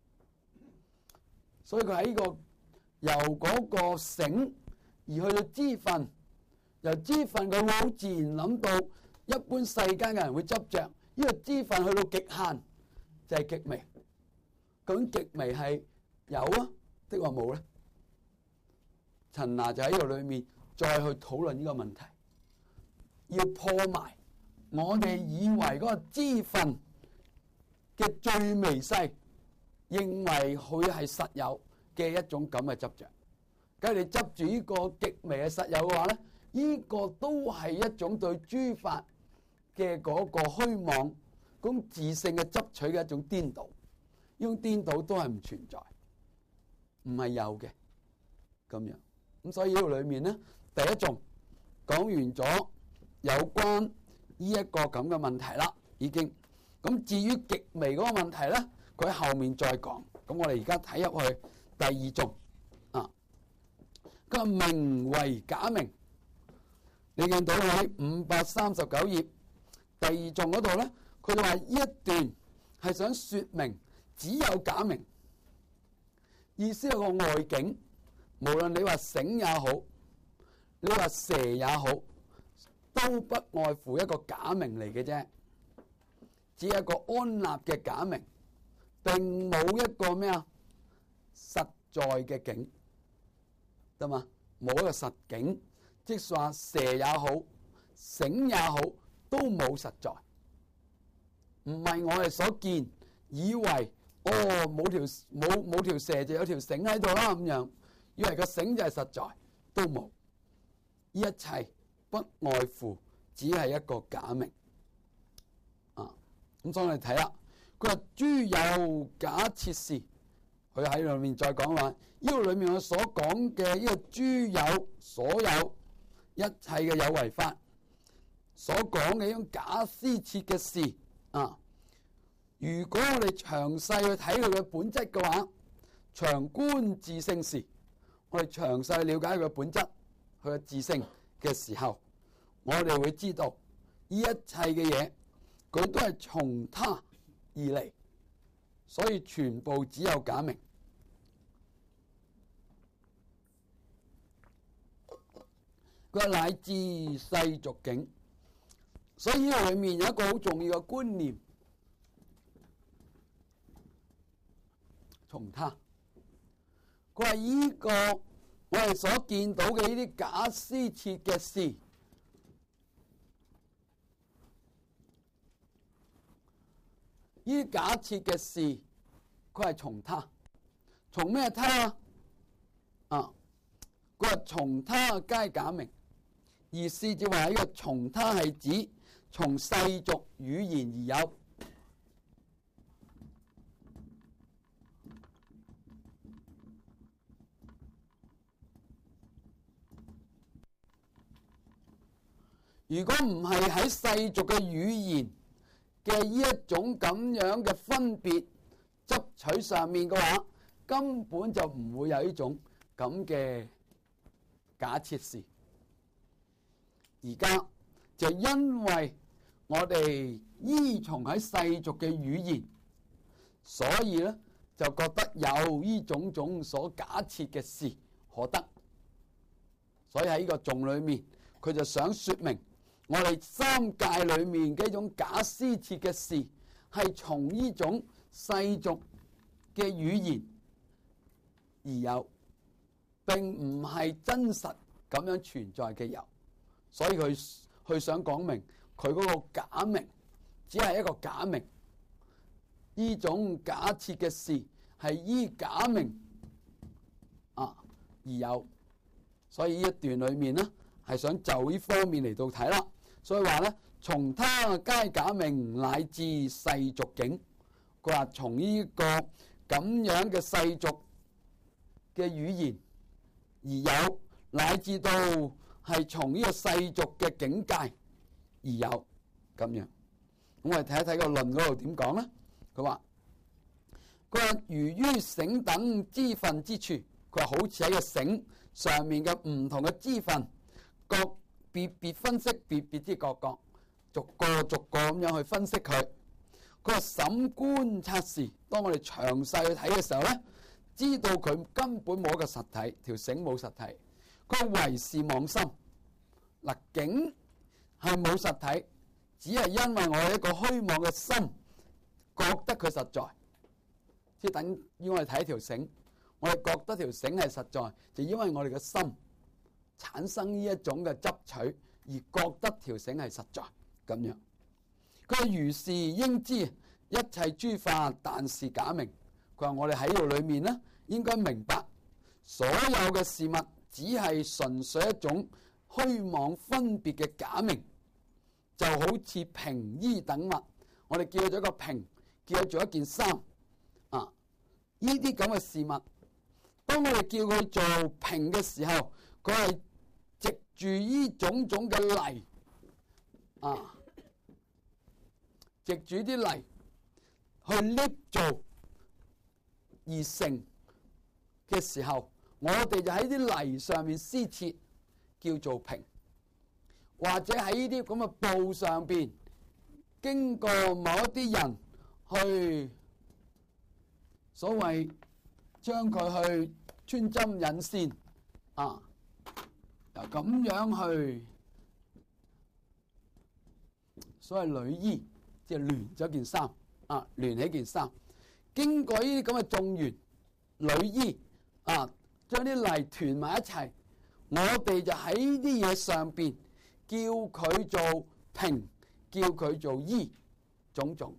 所以佢喺呢個由嗰個繩而去到支分，由支分佢會好自然諗到，一般世間嘅人會執着呢個支分去到極限就係極微。究竟極微係有啊，定話冇咧？陳拿就喺呢個裏面再去討論呢個問題，要破埋我哋以為嗰個支分嘅最微細，認為佢係實有嘅一種咁嘅執着。假如你執住呢個極微嘅實有嘅話咧，呢個都係一種對諸法嘅嗰個虛妄、嗰種自性嘅執取嘅一種顛倒。呢種顛倒都係唔存在，唔係有嘅咁樣。咁所以呢度裏面咧，第一種講完咗有關呢一個咁嘅問題啦，已經。咁至於極微嗰個問題咧，佢喺後面再講。咁我哋而家睇入去第二種啊，個名為假名，你見到喺539頁第二種嗰度咧，佢就話呢一段係想說明只有假名，意思係個外境，無論你話繩也好，你話蛇也好，都不外乎一個假名嚟嘅啫，只係一個安立嘅假名，並冇一個咩啊實在嘅境，得嘛？冇一個實境，即係話蛇也好，繩也好，都冇實在，唔係我哋所見，以為冇條蛇就有條繩喺度啦咁樣，以為個繩就係實在，都冇。呢一切不外乎只係一個假名啊！咁所以我哋睇啦，佢話諸有假設事，佢喺裏面再講話，呢個裏面我所講嘅呢個諸有所有一切嘅有為法所講嘅呢種假施設嘅事啊，如果我哋詳細去睇佢嘅本質嘅話，長觀自性時，我哋詳細了解佢嘅本質，佢嘅自性嘅時候，我哋會知道呢一切嘅嘢，佢都係從他而嚟，所以全部只有假名。佢話乃至世俗境，所以呢個裏面有一個好重要嘅觀念，從他。佢話呢個我哋所見到嘅呢啲假施設嘅事，呢啲假設嘅事，佢係從他，從咩他啊？佢話從他皆假名，意思就話呢個從他係指從世俗語言而有。如果唔係喺世俗嘅語言嘅呢一種咁樣嘅分別執取上面嘅話，根本就唔會有呢種咁嘅假設事。而家就因為我哋依從喺世俗嘅語言，所以咧就覺得有呢種種所假設嘅事可得，所以喺呢個頌裏面，佢就想說明我哋三界裏面嘅一種假施設嘅事，係從呢種世俗嘅語言而有，並唔係真實咁樣存在嘅有。所以佢想講明佢嗰個假名只係一個假名，呢種假設嘅事係依假名而有。所以呢一段裏面呢，係想就呢方面嚟到睇啦。所以話呢，從他皆假名，乃至世俗境。佢話從呢個咁樣嘅世俗嘅語言而有，乃至到係從呢個世俗嘅境界而有咁樣。咁我哋睇一睇個論嗰度點講呢？佢話如於繩等支分之處，佢話好似喺個繩上面嘅唔同嘅支分，各別別分析，別別之各各，逐個逐個咁樣去分析佢。佢話審觀察時，當我哋詳細去睇嘅時候呢，知道佢根本冇一個實體，條繩冇實體。佢話唯是妄心。嗱，境係冇實體，只係因為我哋一個虛妄嘅心覺得佢實在。即係等於我哋睇條繩，我哋覺得條繩係實在，就因為我哋嘅心產生呢一種嘅執取，而覺得條繩係實在咁樣。佢話如是應知，一切諸法但是假名。佢話我哋喺度裏面呢，應該明白所有嘅事物只係純粹一種虛妄分別嘅假名，就好似瓶衣等物，我哋叫咗個瓶，叫做一件衫呢啲咁嘅事物，當我哋叫佢做瓶嘅時候，佢係藉住呢種種嘅泥藉住啲泥去捏造而成嘅時候，我哋就喺啲泥上面施設，叫做瓶，或者喺呢啲咁嘅布上邊，經過某一啲人去所謂將佢去穿針引線又咁樣去所謂裡衣，即係聯咗件衫聯起件衫，經過呢啲咁嘅眾緣裡衣將啲泥團埋一齊，我哋就喺啲嘢上邊叫佢做瓶，叫佢做衣，種種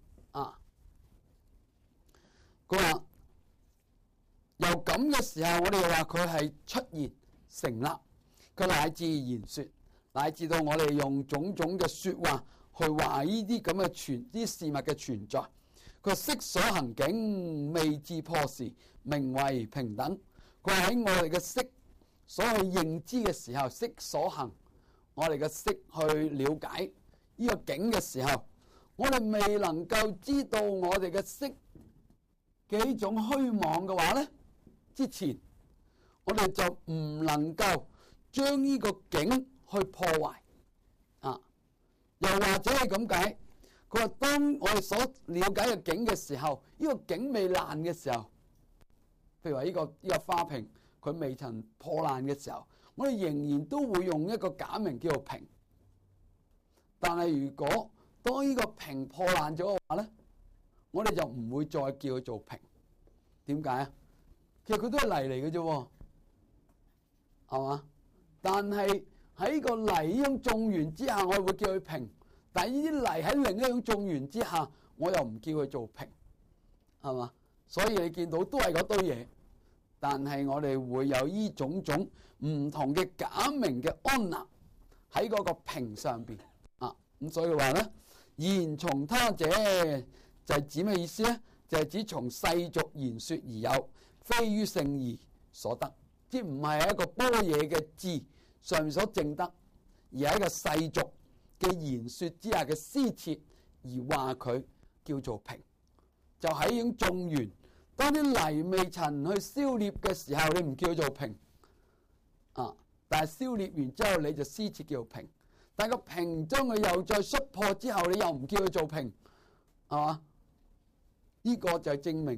佢話由咁嘅時候，我哋話佢係出現成立，佢乃至言說，乃至到我哋用種種嘅說話去話呢啲咁嘅啲事物嘅存在。佢色所行境未至破時，名為平等。佢喺我哋嘅色所去認知嘅時候，色所行，我哋嘅色去了解呢個境嘅時候，我哋未能夠知道我哋嘅色嘅呢種虛妄嘅話呢，之前我哋就唔能夠將呢個境去破壞又或者係咁解，佢話當我哋所了解嘅境嘅時候，呢個境未爛嘅時候，譬如話呢個花瓶佢未曾破爛嘅時候，我哋仍然都會用一個假名叫做瓶。但係如果當呢個瓶破爛咗嘅話呢，我哋就唔會再叫佢做瓶。點解啊？其實佢都係泥嚟嘅啫，係嘛？但係喺個泥呢種種緣之下，我會叫佢瓶。但係呢啲泥喺另一種種緣之下，我又唔叫佢做瓶，係嘛？所以你見到都係嗰堆嘢，但係我哋會有呢種種唔同嘅假名嘅安立喺嗰個瓶上邊咁所以話咧，言從他者就係指咩意思咧？就係指從世俗言說而有，非於聖義所得，即唔係喺一個般若嘅字上面所證得，而係一個世俗嘅言說之下嘅施設而話佢叫做瓶。就喺呢種種緣，當啲泥未曾去燒裂嘅時候，你唔叫做瓶但係燒裂完之後你就施設叫做瓶。但係個瓶將佢又再摔破之後，你又唔叫佢做瓶，係嘛？呢個就係證明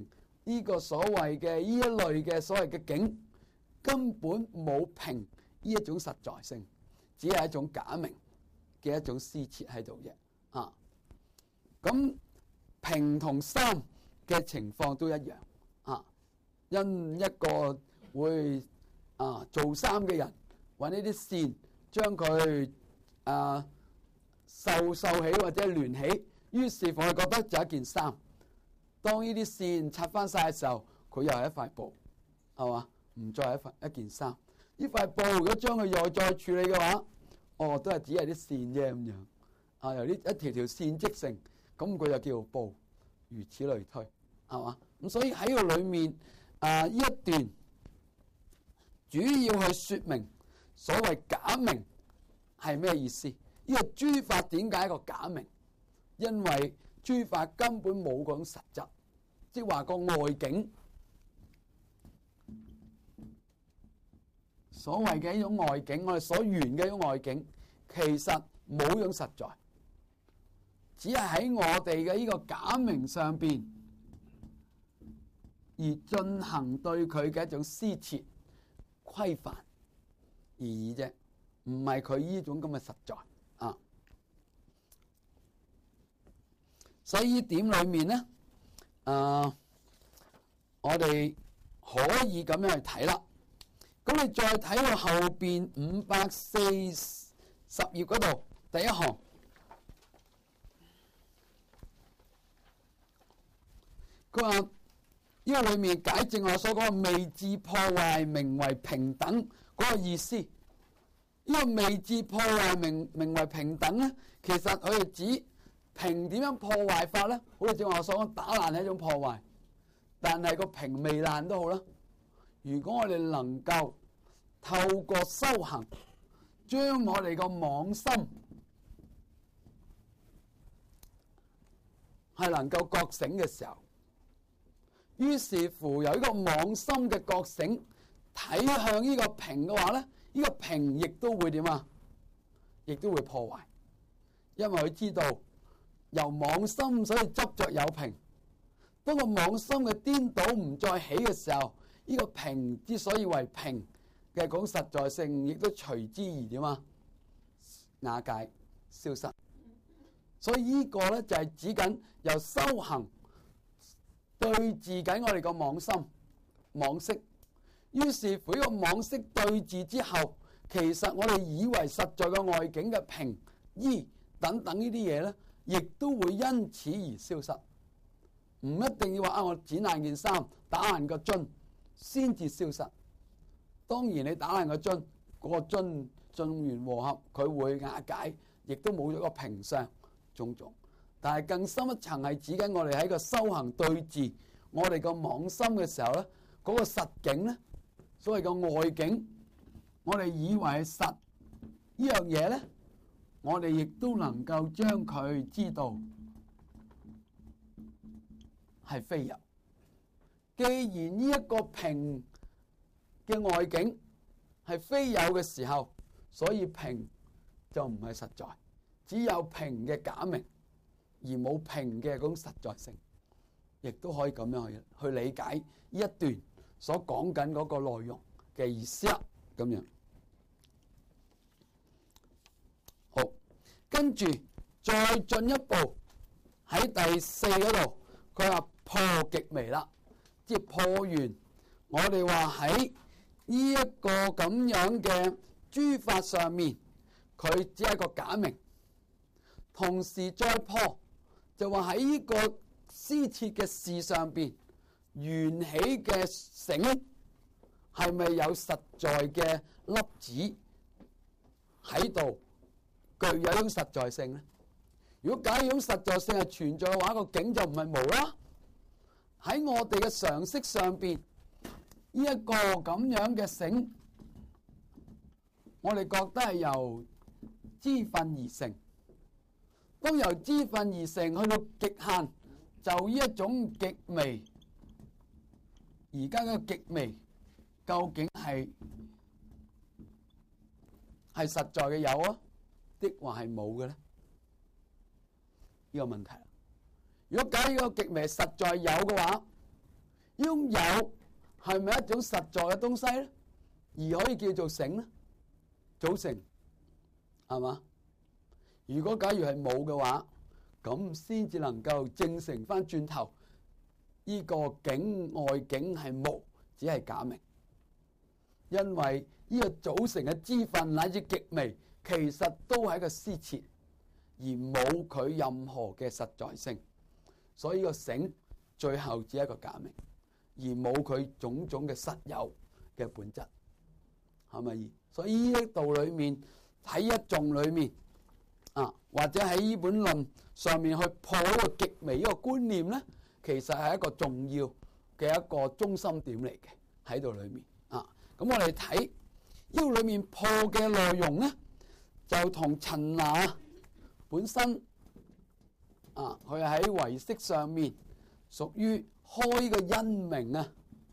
呢個所謂嘅呢一類嘅所謂嘅境，根本冇平呢一種實在性，只係一種假名嘅一種施設喺度啫。啊，咁平同三嘅情況都一樣。啊，因一個會做衫嘅人揾呢啲線，將佢繡起或者聯起，於是乎佢覺得就一件衫。當呢啲線拆翻晒嘅時候，佢又係一塊布，係嘛？唔再係一件衫。呢塊布如果將佢又再處理嘅話，都係只係啲線啫咁樣。由呢一條條線織成，咁佢就叫做布，如此類推，係嘛？咁所以喺個裏面呢一段主要去說明所謂假名係咩意思？呢個諸法點解一個假名？因為諸法根本冇嗰種實質，即係話個外境，所謂嘅一種外境，我哋所緣嘅一種外境，其實冇種實在，只係喺我哋嘅呢個假名上邊而進行對佢嘅一種施設規範而已啫，唔係佢呢種咁嘅實在啊。所以呢點裏面呢，我哋可以咁樣去睇啦。咁你再睇到後邊540頁嗰度第一行，佢話呢個裏面解正我所講嘅未致破壞名為平等嗰個意思。呢個未致破壞名為平等呢，其實佢係指平點樣破壞法呢？好似正話我所講，打爛係一種破壞，但係個平未爛都好啦。如果我哋能夠透過修行，將我哋個妄心係能夠覺醒嘅時候，於是乎由呢個妄心嘅覺醒睇向呢個平嘅話咧，呢個平亦都會點啊？亦都會破壞，因為佢知道由妄心所以執着有平，當個妄心嘅顛倒唔再起嘅時候，呢個平之所以為平嘅講實在性，亦都隨之而點啊？瓦解消失。所以呢個咧就係指緊由修行對治緊我哋個妄心妄識，於是乎呢個妄識對治之後，其實我哋以為實在嘅外境嘅平依等等呢啲嘢咧，亦都會因此而消失。唔一定要話我剪爛件衫、打爛個樽先至消失。當然你打爛個樽，嗰個樽進完和合，佢會瓦解，亦都冇咗個平相種種。但係更深一層係指緊我哋喺個修行對治我哋個妄心嘅時候咧，嗰個實境咧，所謂個外境，我哋以為係實呢樣嘢咧，我哋亦都能夠將佢知道係非有。既然呢一個平嘅外境係非有嘅時候，所以平就唔係實在，只有平嘅假名，而冇平嘅嗰種實在性，亦都可以咁樣去理解呢一段所講緊嗰個內容嘅意思啦。咁樣好，跟住再進一步喺第4嗰度，佢話破極微啦，即係破完我哋話喺呢一個咁樣嘅諸法上面，佢只係一個假名，同時再破就話喺呢個施設嘅事上邊緣起嘅繩係咪有實在嘅粒子喺度，具有一種實在性呢？如果假如呢種實在性係存在嘅話，個境就唔係無啦。喺我哋嘅常識上邊，呢一個咁樣嘅繩，我哋覺得係由支分而成。當由支分而成去到極限，就呢一種極微。而家嘅極微究竟係實在嘅有啊，抑或係冇嘅咧？呢個問題。如果假如個極微實在有嘅話， 種有係咪一種實在嘅東西咧？而可以叫做成咧？組成係嘛？如果假如係冇嘅話，咁先至能夠證成翻轉頭，呢個境外境係無，只係假名。因為呢個組成嘅支分乃至極微，其實都係一個施設，而冇佢任何嘅實在性。所以呢個成最後只係一個假名，而冇佢種種嘅實有嘅本質，係咪？所以呢一度裏面喺一眾裏面或者喺呢本論上面去破一個極微呢個觀念咧，其實係一個重要嘅一個中心點嚟嘅喺度裏面。咁我哋睇呢個裏面破嘅內容咧，就同陳那本身佢喺唯識上面屬於開呢個因明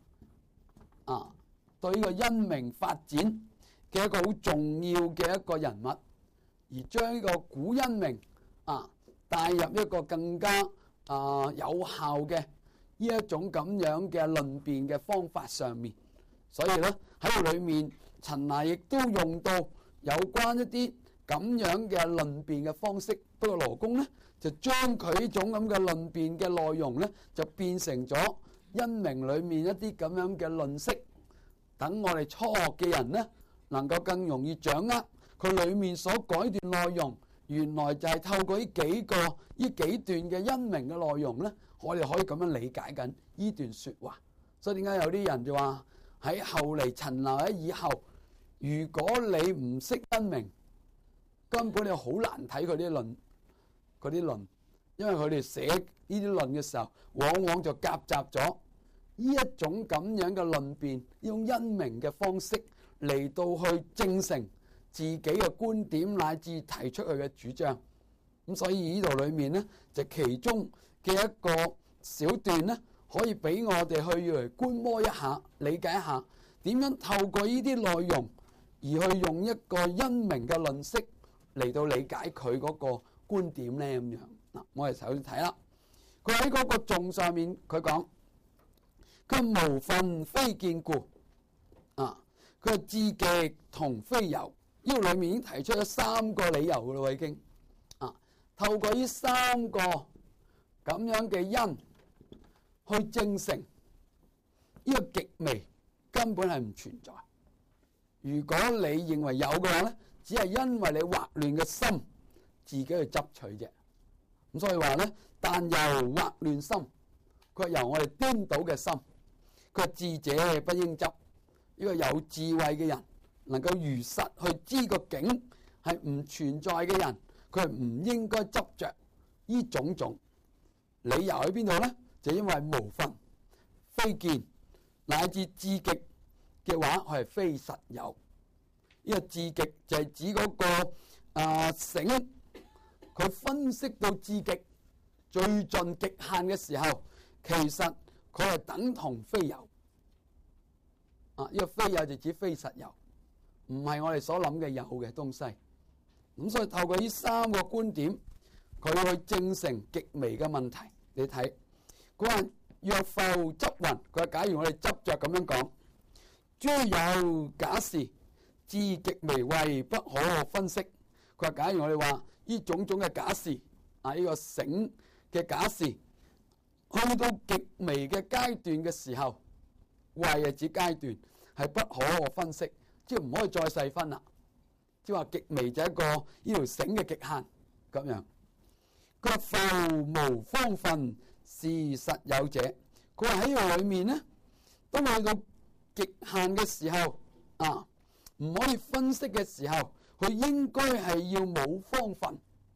對呢個因明發展嘅一個好重要嘅一個人物，而將呢個古因明帶入一個更加有效嘅呢一種咁樣嘅論辯嘅方法上面。所以咧喺度裏面，陳那亦都用到有關一啲咁樣嘅論辯嘅方式。不過羅公咧就將佢呢種咁嘅論辯嘅內容咧，就變成咗因明裏面一啲咁樣嘅論式，等我哋初學嘅人咧能夠更容易掌握佢裏面所改段內容。原來就係透過呢幾段嘅因明嘅內容咧，我哋可以咁樣理解緊呢段說話。所以點解有啲人就話喺後嚟陳那以後，如果你唔識因明，根本你好難睇佢啲論，因為佢哋寫呢啲論嘅時候，往往就夾雜咗呢一種咁樣嘅論辯，呢種因明嘅方式嚟到去證成自己嘅觀點，乃至提出佢嘅主張。咁所以呢度裏面呢，就其中嘅一個小段呢，可以俾我哋去嚟觀摩一下，理解一下點樣透過呢啲內容而去用一個因明嘅論式嚟到理解佢嗰個觀點呢。咁樣嗱，我哋首先睇啦，佢喺嗰個頌上面佢講，佢無分非見故佢係至極同非有。呢個裏面已經提出咗3個理由噶啦，已經透過呢3個咁樣嘅因去證成呢個極微根本係唔存在。如果你認為有嘅話咧，只係因為你惑亂嘅心自己去執取啫。咁所以話咧，但由惑亂心，佢係由我哋顛倒嘅心。佢係智者不應執，呢個有智慧嘅人，能夠如實去知個境係唔存在嘅人，佢係唔應該執着呢種種理由喺邊度咧？就因為無分非見乃至至極嘅話，佢係非實有。呢個至極就係指嗰個醒，佢分析到至極最盡極限嘅時候，其實佢係等同非有。呢個非有就指非實有，唔係我哋所諗嘅有嘅東西。咁所以透過呢3個觀點，佢去證成極微嘅問題。你睇，佢話若復執云，佢話假如我哋執着咁樣講，諸有假事，至極微為不可分析。佢話假如我哋話呢種種嘅假事，呢個醒嘅假事，去到極微嘅階段嘅時候，為係指階段係不可分析，即係唔可以再細分啦。即係話極微就係一個呢條繩嘅極限咁樣。佢話復無方分是實有者，佢話喺呢個裏面咧，當去到極限嘅時候唔可以分析嘅時候，佢應該係要冇方分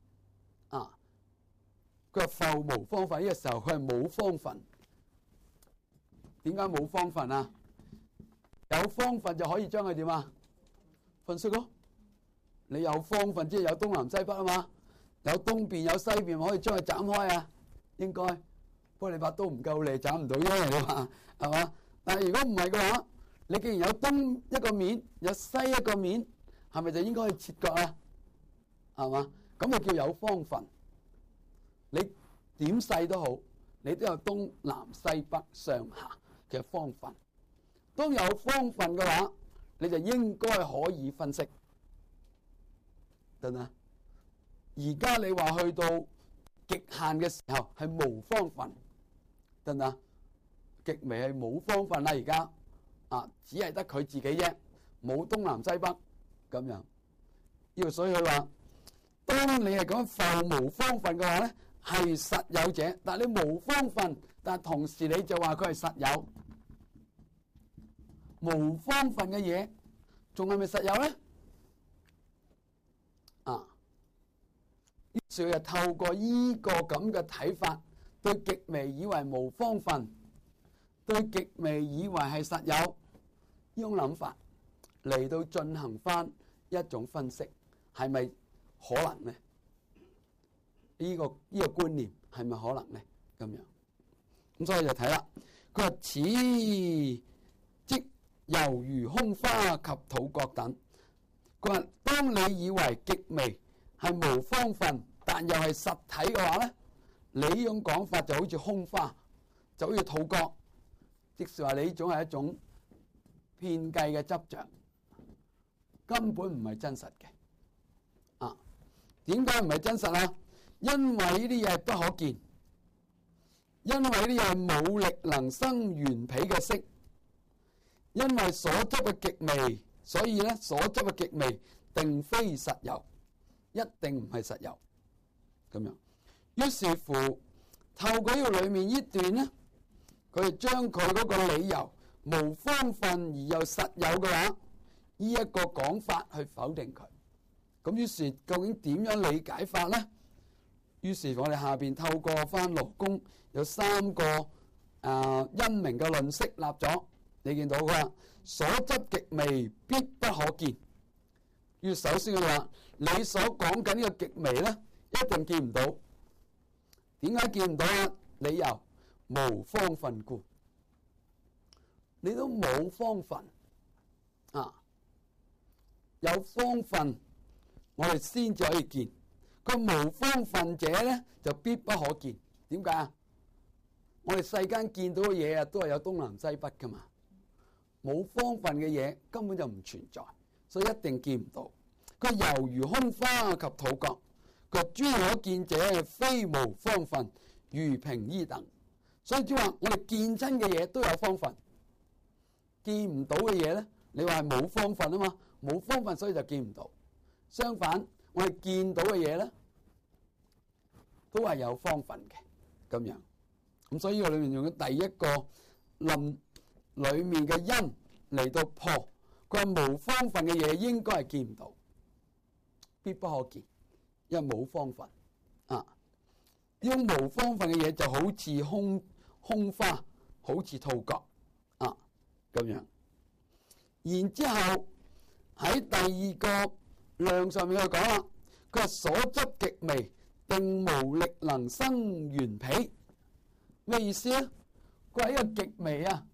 佢話復無方分呢個時候，佢係冇方分。點解冇方分啊？有方分就可以將佢點分析咯。你有方分即係有東南西北啊嘛，有東邊有西邊，可以將佢斬開啊。應該，不過你把刀唔夠利，斬唔到，因為你話係嘛？但係如果唔係嘅話，你既然有東一個面，有西一個面，係咪就應該去切割啊？係嘛？咁就叫有方分。你點細都好，你都有東南西北上下， 嘅方分。當有方分嘅話，你就應該可以分析，得唔得？而家你話去到極限嘅時候係無方分，得唔得？極微係冇方分啦，而家只係得佢自己啫，冇東南西北咁樣。所以佢話，當你係講復無方分嘅話咧，係實有者，但係你無方分，但係同時你就話佢係實有。無方分嘅嘢，仲係咪實有咧？於是佢就透過呢個咁嘅睇法，對極微以為無方分，對極微以為係實有呢種諗法嚟到進行翻一種分析，係咪可能呢？呢個觀念係咪可能呢？咁樣咁所以就睇啦。佢話此即猶如空花及土角等。佢話當你以為極微係無方分，但又係實體嘅話咧，你呢種講法就好似空花，就好似土角，即是話你呢種係一種偏計嘅執着，根本唔係真實嘅。點解唔係真實啊？因為呢啲嘢係不可見，因為呢啲嘢係冇力能生原皮嘅色，因為所執嘅極微，所以咧所執嘅極微定非實有，一定唔係實有咁樣。於是乎，透過呢個裏面呢段咧，佢哋將佢嗰個理由無方分而又實有嘅話，呢一個講法去否定佢。咁於是究竟點樣理解法咧？於是我哋下邊透過翻羅公有三個因明嘅論釋立咗，你見到佢話所執極微必不可見。於首先佢話你所講緊呢個極微咧，一定見唔到。點解見唔到啊？理由無方分故，你都冇方分有方分我哋先至可以見。佢無方分者咧就必不可見。點解啊？我哋世間見到嘅嘢都係有東南西北噶嘛，冇方分嘅嘢根本就唔存在，所以一定見唔到。佢猶如空花及土角，佢諸可見者非無方分，如平伊等。所以即係話我哋見親嘅嘢都有方分，見唔到嘅嘢咧，你話係冇方分啊嘛，冇方分所以就見唔到。相反，我哋見到嘅嘢咧，都係有方分嘅咁樣。咁所以呢個裏面用咗第一個論裏面嘅因嚟到破，佢話無方分嘅嘢應該係見唔到，必不可見，因為冇方分呢種無方分嘅嘢就好似空花，好似土角咁樣。然之後喺第二個量上面去講啦，佢話所執極微，定無力能生原皮。咩意思啊？佢話呢個極微啊，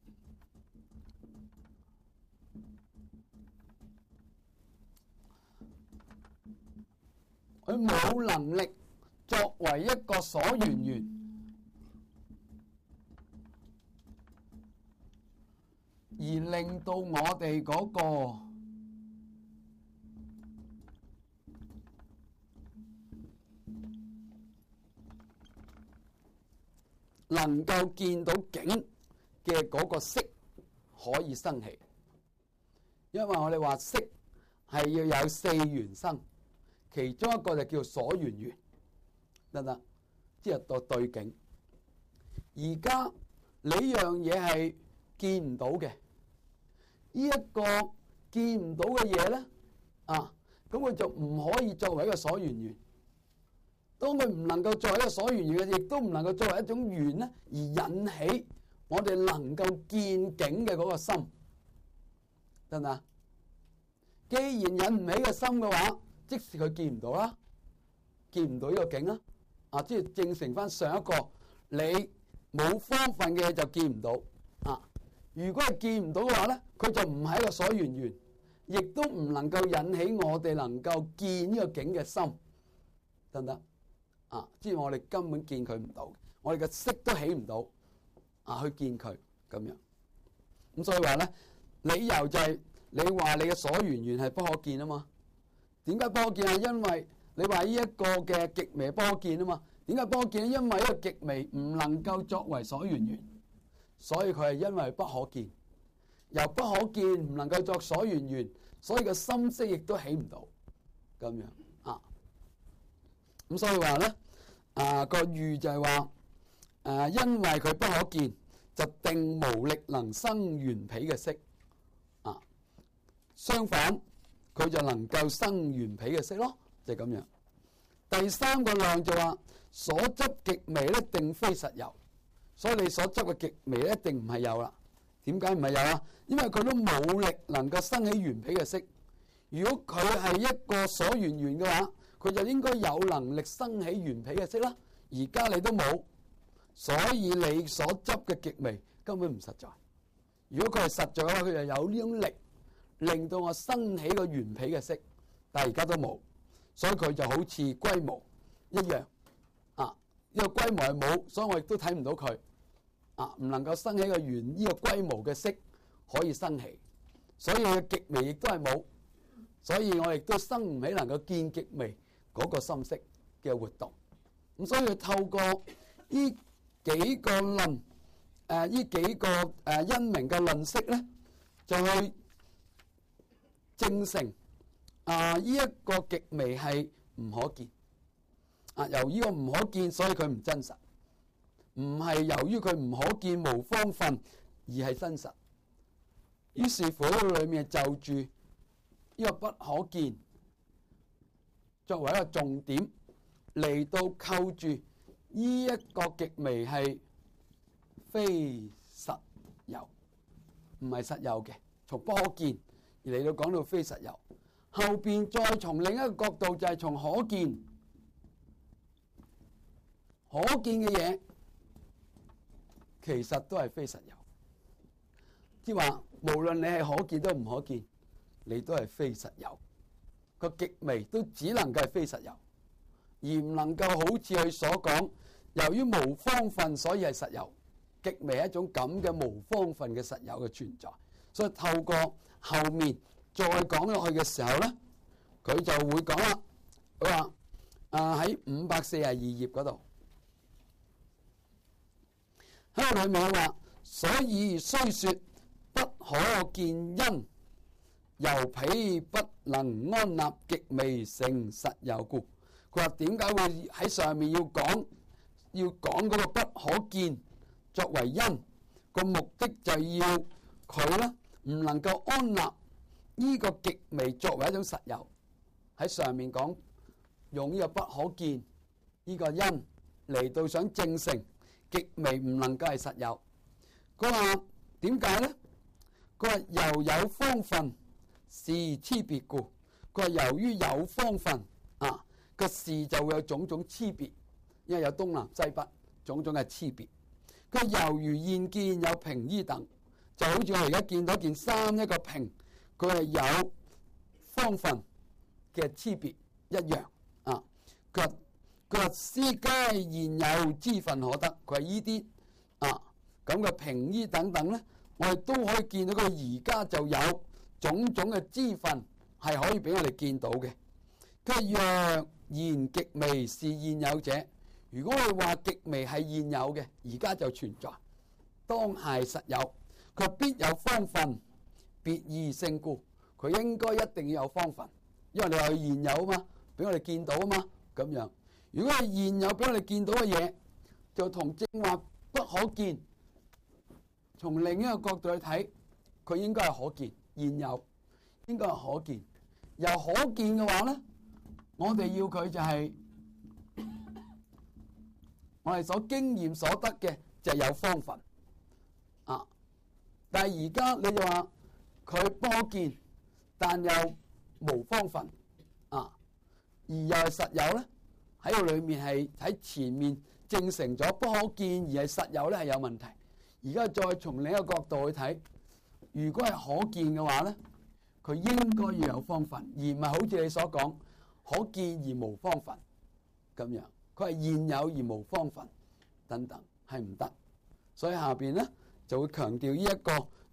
佢冇能力作為一個所緣緣，而令到我哋嗰個能夠見到景嘅嗰個色可以生起。因為我哋話色係要有四緣生，其中一個就叫所緣緣，得唔得？即係個對境。而家呢樣嘢係見唔到嘅，呢一個見唔到嘅嘢咧，咁佢就唔可以作為一個所緣緣。當佢唔能夠作為一個所緣緣嘅，亦都唔能夠作為一種緣咧，而引起我哋能夠見境嘅嗰個心，得唔得？既然引唔起個心嘅話，即使佢見唔到啦，見唔到呢個境啦，即係證成翻上一個，你冇方分嘅嘢就見唔到如果係見唔到嘅話咧，佢就唔係一個所緣緣，亦都唔能夠引起我哋能夠見呢個境嘅心，得唔得？即係我哋根本見佢唔到，我哋嘅色都起唔到去見佢咁樣。 咁所以話咧，理由就係你話你嘅所緣緣係不可見啊嘛。點解不可見啊？因為你話呢一個嘅極微不可見啊嘛。點解不可見？因為呢個極微唔能夠作為所緣緣，所以佢係因為不可見。由不可見唔能夠作所緣緣，所以個心識亦都起唔到咁樣啊。咁所以話咧，個喻就係話，因為佢不可見，就定無力能生緣起嘅色啊。相反，佢就能夠生緣起嘅色咯，就係咁樣。第三個量就話，所執極微咧，定非實有，所以你所執嘅極微咧，一定唔係有啦。點解唔係有啊？因為佢都冇力能夠生起緣起嘅色。如果佢係一個所緣緣嘅話，佢就應該有能力生起緣起嘅色啦。而家你都冇，所以你所執嘅極微根本唔實在。如果佢係實在嘅話，佢就有呢種力令到我生起個緣起嘅色，但係而家都冇，所以佢就好似龜毛一樣啊。呢個龜毛係冇，所以我亦都睇唔到佢。唔能夠生起個緣，呢個龜毛嘅色可以生起，所以佢嘅極微亦都係冇，所以我亦都生唔起能夠見極微嗰個心識嘅活動。咁所以佢透過呢幾個論，呢幾個因明嘅論識咧，就去證成呢一個極微係唔可見。由呢個唔可見，所以佢唔真實。唔係由於佢唔可見無方分而係真實，於是乎裏面就住呢個不可見作為一個重點嚟到扣住呢一個極微係非實有，唔係實有嘅。從不可見而嚟到講到非實有，後邊再從另一個角度就係從可見，可見嘅嘢其實都係非實有，即係話無論你係可見都唔可見，你都係非實有。個極微都只能夠係非實有，而唔能夠好似佢所講，由於無方分所以係實有。極微係一種咁嘅無方分嘅實有嘅存在，所以透過後面再講落去嘅時候咧，佢就會講啦。佢話喺542頁嗰度。喺度裏面話，所以雖說不可見因，猶彼不能安立極微成實有故。佢話點解會喺上面要講嗰個不可見作為因？個目的就要佢咧唔能夠安立呢個極微作為一種實有。喺上面講用呢個不可見呢個因嚟到想證成極微唔能夠係實有。佢話點解呢？佢話由有方分是差別故。佢話由於有方分個事就會有種種差別，因為有東南西北種種嘅差別。佢猶如現見有平衣等，就好似我而家見到件衫一個平，佢係有方分嘅差別一樣啊。佢話斯皆現有之分可得，佢話依啲咁嘅平衣等等咧，我哋都可以見到佢而家就有種種嘅之分係可以俾我哋見到嘅。佢話若言極微是現有者，如果我哋話極微係現有嘅，而家就存在，當係實有，佢必有方分別異性故，佢應該一定要有方分，因為你話佢現有啊嘛，俾我哋見到啊嘛，咁樣。如果係現有俾我哋見到嘅嘢，就同正話不可見，從另一個角度去睇，佢應該係可見，現有應該係可見。由可見嘅話咧，我哋要佢就係我哋所經驗所得嘅就係有方分但係而家你就話佢不可見，但又無方分而又係實有咧。喺個裏面係喺前面證成咗不可見而係實有咧，係有問題。而家再從另一個角度去睇，如果係可見嘅話咧，佢應該要有方分，而唔係好似你所講可見而無方分咁樣。佢係現有而無方分等等，係唔得。所以下邊咧就會強調呢一個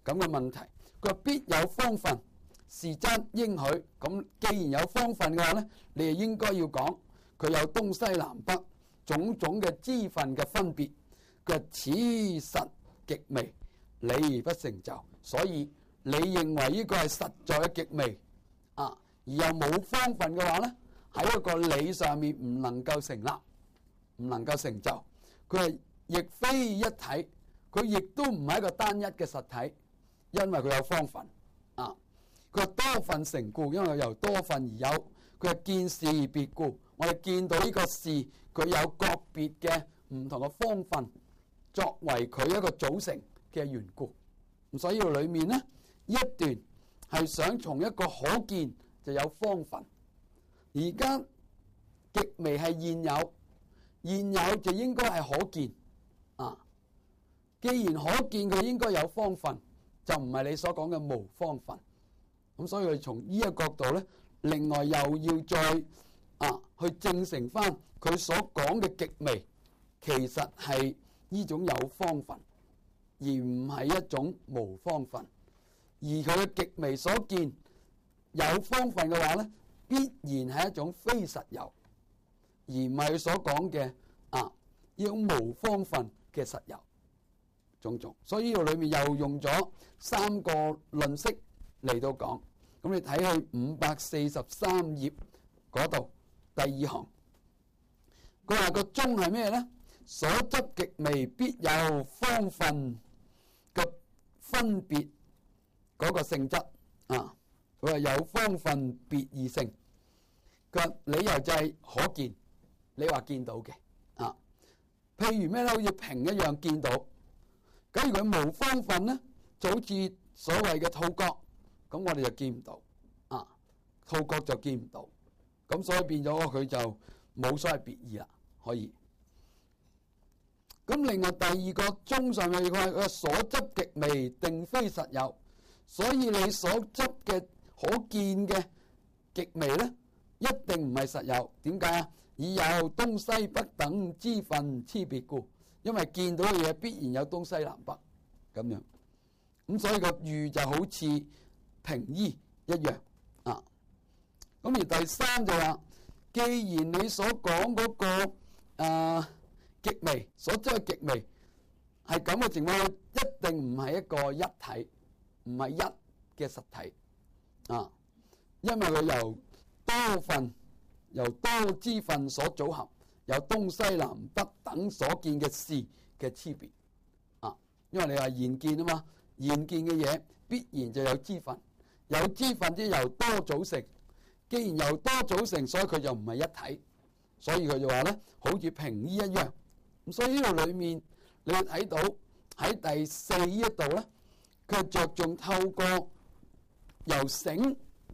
咁嘅問題。佢話必有方分，是真應許。咁既然有方分嘅話咧，你就應該要講佢有東西南北種種嘅支分嘅分別。佢話此實極微，你而不成就。所以你認為呢個係實在嘅極微啊，而又冇方分嘅話咧，喺一個理上面唔能夠成立，唔能夠成就。佢係亦非一體，佢亦都唔係一個單一嘅實體，因為佢有方分啊。佢係多分成故，因為由多分而有。佢係見事而別故，我哋見到呢個事，佢有個別嘅唔同嘅方分，作為佢一個組成嘅緣故。咁所以裏面呢一段係想從一個可見就有方分，而家極微係現有，現有就應該係可見啊。既然可見，佢應該有方分，就唔係你所講嘅無方分。咁所以佢從呢一個角度咧，另外又要再去證成翻佢所講嘅極微，其實係呢種有方分，而唔係一種無方分。而佢嘅極微所見有方分嘅話咧，必然係一種非實有，而唔係佢所講嘅呢種無方分嘅實有種種。所以呢度裏面又用咗3個論式嚟到講。咁你睇去543頁嗰度第2行，佢話個宗係咩咧？所執極微，必有方分嘅分別嗰個性質啊。佢話有方分別異性，佢話理由就係可見，你話見到嘅啊。譬如咩咧？好似瓶一樣見到。咁如果無方分咧，就好似所謂嘅兔角。咁我哋就見唔到兔角就見唔到，咁所以變咗佢就冇所謂別異啦。可以。咁另外第二個宗上面佢話所執極微，定非實有，所以你所執嘅可見嘅極微咧，一定唔係實有。點解啊？以有東西北等支分差別故，因為見到嘅嘢必然有東西南北咁樣。咁所以個喻就好似平衣一樣啊。咁而第三就話，既然你所講嗰個極微，所執嘅極微係咁嘅情況，一定唔係一個一體，唔係一嘅實體啊。因為佢由多份、由多支分所組合，有東西南北等所見嘅事嘅差別啊。因為你話現見啊嘛，現見嘅嘢必然就有支分。有支分即由多組成，既然由多組成，所以佢就唔係一體，所以佢就話咧，好似平衣一樣。咁所以呢度裏面你會睇到喺第4呢一度咧，佢着重透過由繩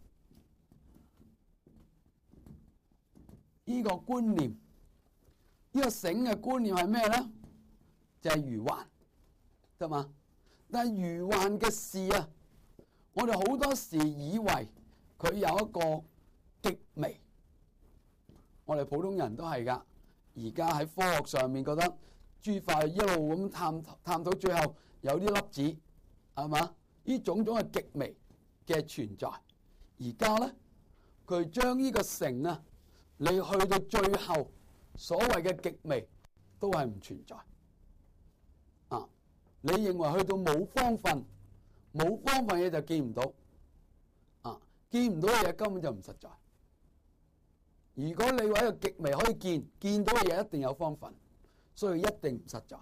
呢個觀念，呢個繩嘅觀念係咩咧？就係餘患，得嘛？但係餘患嘅事啊，我哋好多時以為佢有一個極微，我哋普通人都係噶。而家喺科學上面覺得豬塊一路咁探到最後有啲粒子，係嘛？呢種種係極微嘅存在。而家咧，佢將呢個繩啊，你去到最後所謂嘅極微都係唔存在啊！你認為去到冇方分，冇方分嘢就見唔到啊！見唔到嘅嘢根本就唔實在。如果你話一個極微可以見到嘅嘢一定有方分，所以一定唔實在。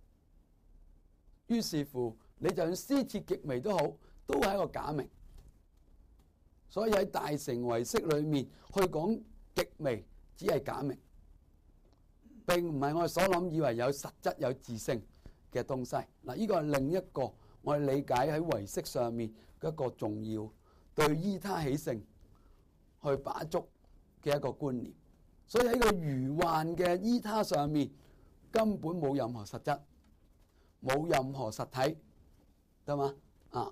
於是乎，你就算施設極微都好，都係一個假名。所以喺大乘唯識裏面去講極微，只係假名，並唔係我哋所諗以為有實質有自性嘅東西。嗱，呢個係另一個我哋理解喺唯識上面一個重要對依他起性去把捉嘅一個觀念。所以喺個餘患嘅依他上面根本冇任何實質，冇任何實體，得嘛？啊，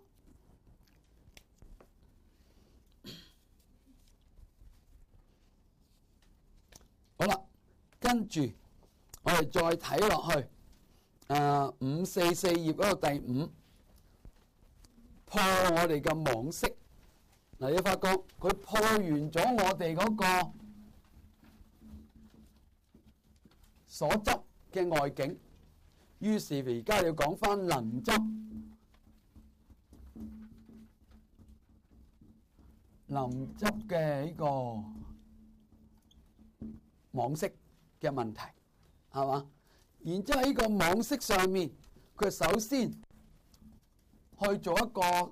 好啦，跟住我哋再睇落去，544頁嗰個第5， 破我哋嘅網式。嗱，你發覺佢破完咗我哋嗰個所執嘅外境，於是而家要講翻能執嘅呢個網式嘅問題，係嘛？然之後喺個網式上面，佢首先去做一個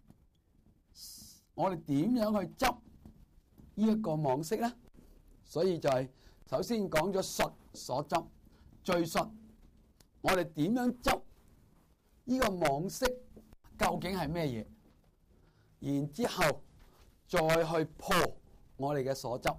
我哋點樣去執呢一個網式咧？所以就係首先講咗術所執敘述，我哋點樣執呢個網式究竟係咩嘢？然之後再去破我哋嘅所執。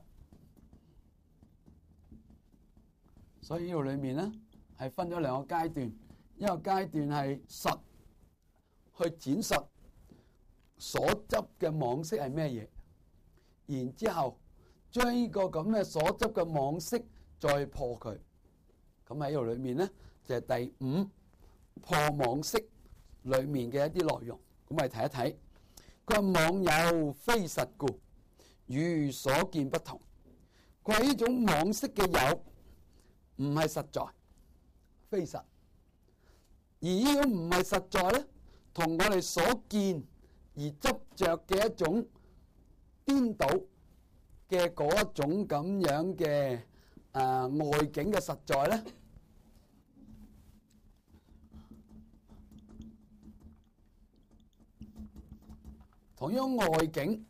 所以呢度裏面咧係分咗兩個階段，一個階段係術去展述所執嘅網式係咩嘢，然之後將呢個咁嘅所執嘅網式再破佢。咁喺呢度裏面咧就係第五破網式裏面嘅一啲內容。咁我哋睇一睇，佢話網有非實故，與所見不同。佢話呢種網式嘅有唔係實在，非實，而呢種唔係實在咧，同我哋所見而執着嘅一種顛倒嘅嗰一種咁樣嘅外境嘅實在咧，同呢種外境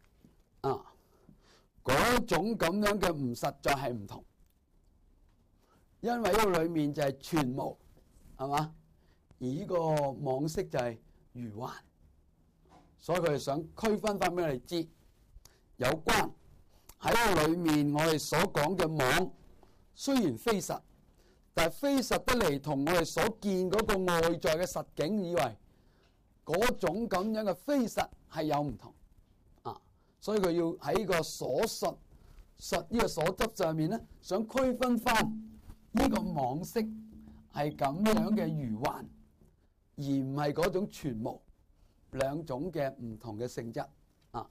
嗰種咁樣嘅唔實在係唔同。因為呢個裏面就係全無，係嘛？而呢個網式就係如幻，所以佢哋想區分翻俾我哋知，有關喺個裏面我哋所講嘅網，雖然非實，但係非實得嚟同我哋所見嗰個外在嘅實境，以為嗰種咁樣嘅非實係有唔同所以佢要喺個所述呢個所執上面咧，想區分翻。呢個網式係咁樣嘅如幻，而唔係嗰種全無，兩種嘅唔同嘅性質咁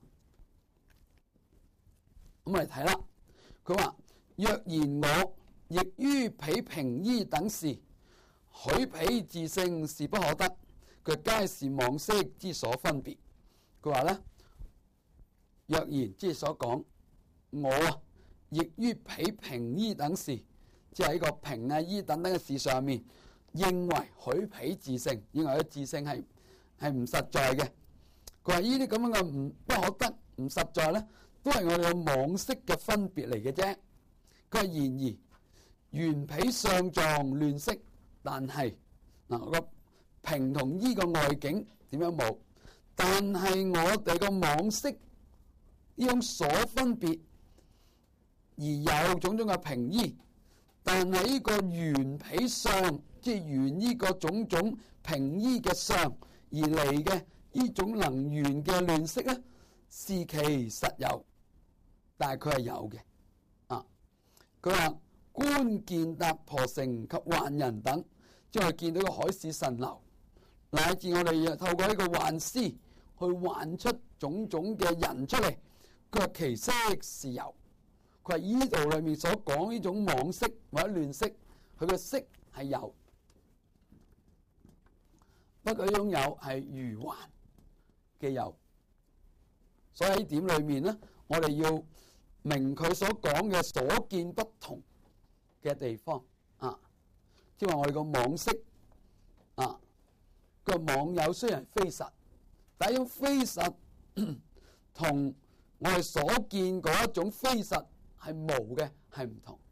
我哋睇啦，佢話若然我亦於彼平依等事，許彼自性是不可得，佢皆是網式之所分別。佢話咧，若然即係所講，我亦於彼平依等事。即係喺個平依等等嘅事上面，認為許彼自性，認為佢自性係唔實在嘅。佢話呢啲咁樣嘅唔不可得、唔實在咧，都係我哋嘅網式嘅分別嚟嘅啫。佢話然而原彼相狀亂色，但係個平同依個外境點樣冇？但係我哋個網式呢種所分別而有種種嘅平依。但係呢個原彼相，即係原呢個種種平依嘅相而嚟嘅呢種能緣嘅亂色咧，是其實有，但係佢係有嘅。佢話觀見達婆城及幻人等，即係見到個海市蜃樓，乃至我哋透過呢個幻師去幻出種種嘅人出嚟，佢話其色是有。佢話呢度裏面所講呢種網式或者亂色，佢嘅色係有，不過呢種有係如幻嘅有。所以喺點裏面咧，我哋要明佢所講嘅所見不同嘅地方即係話我哋個網式個網有雖然非實，但係呢種非實同我哋所見嗰一種非實係無嘅，係唔同。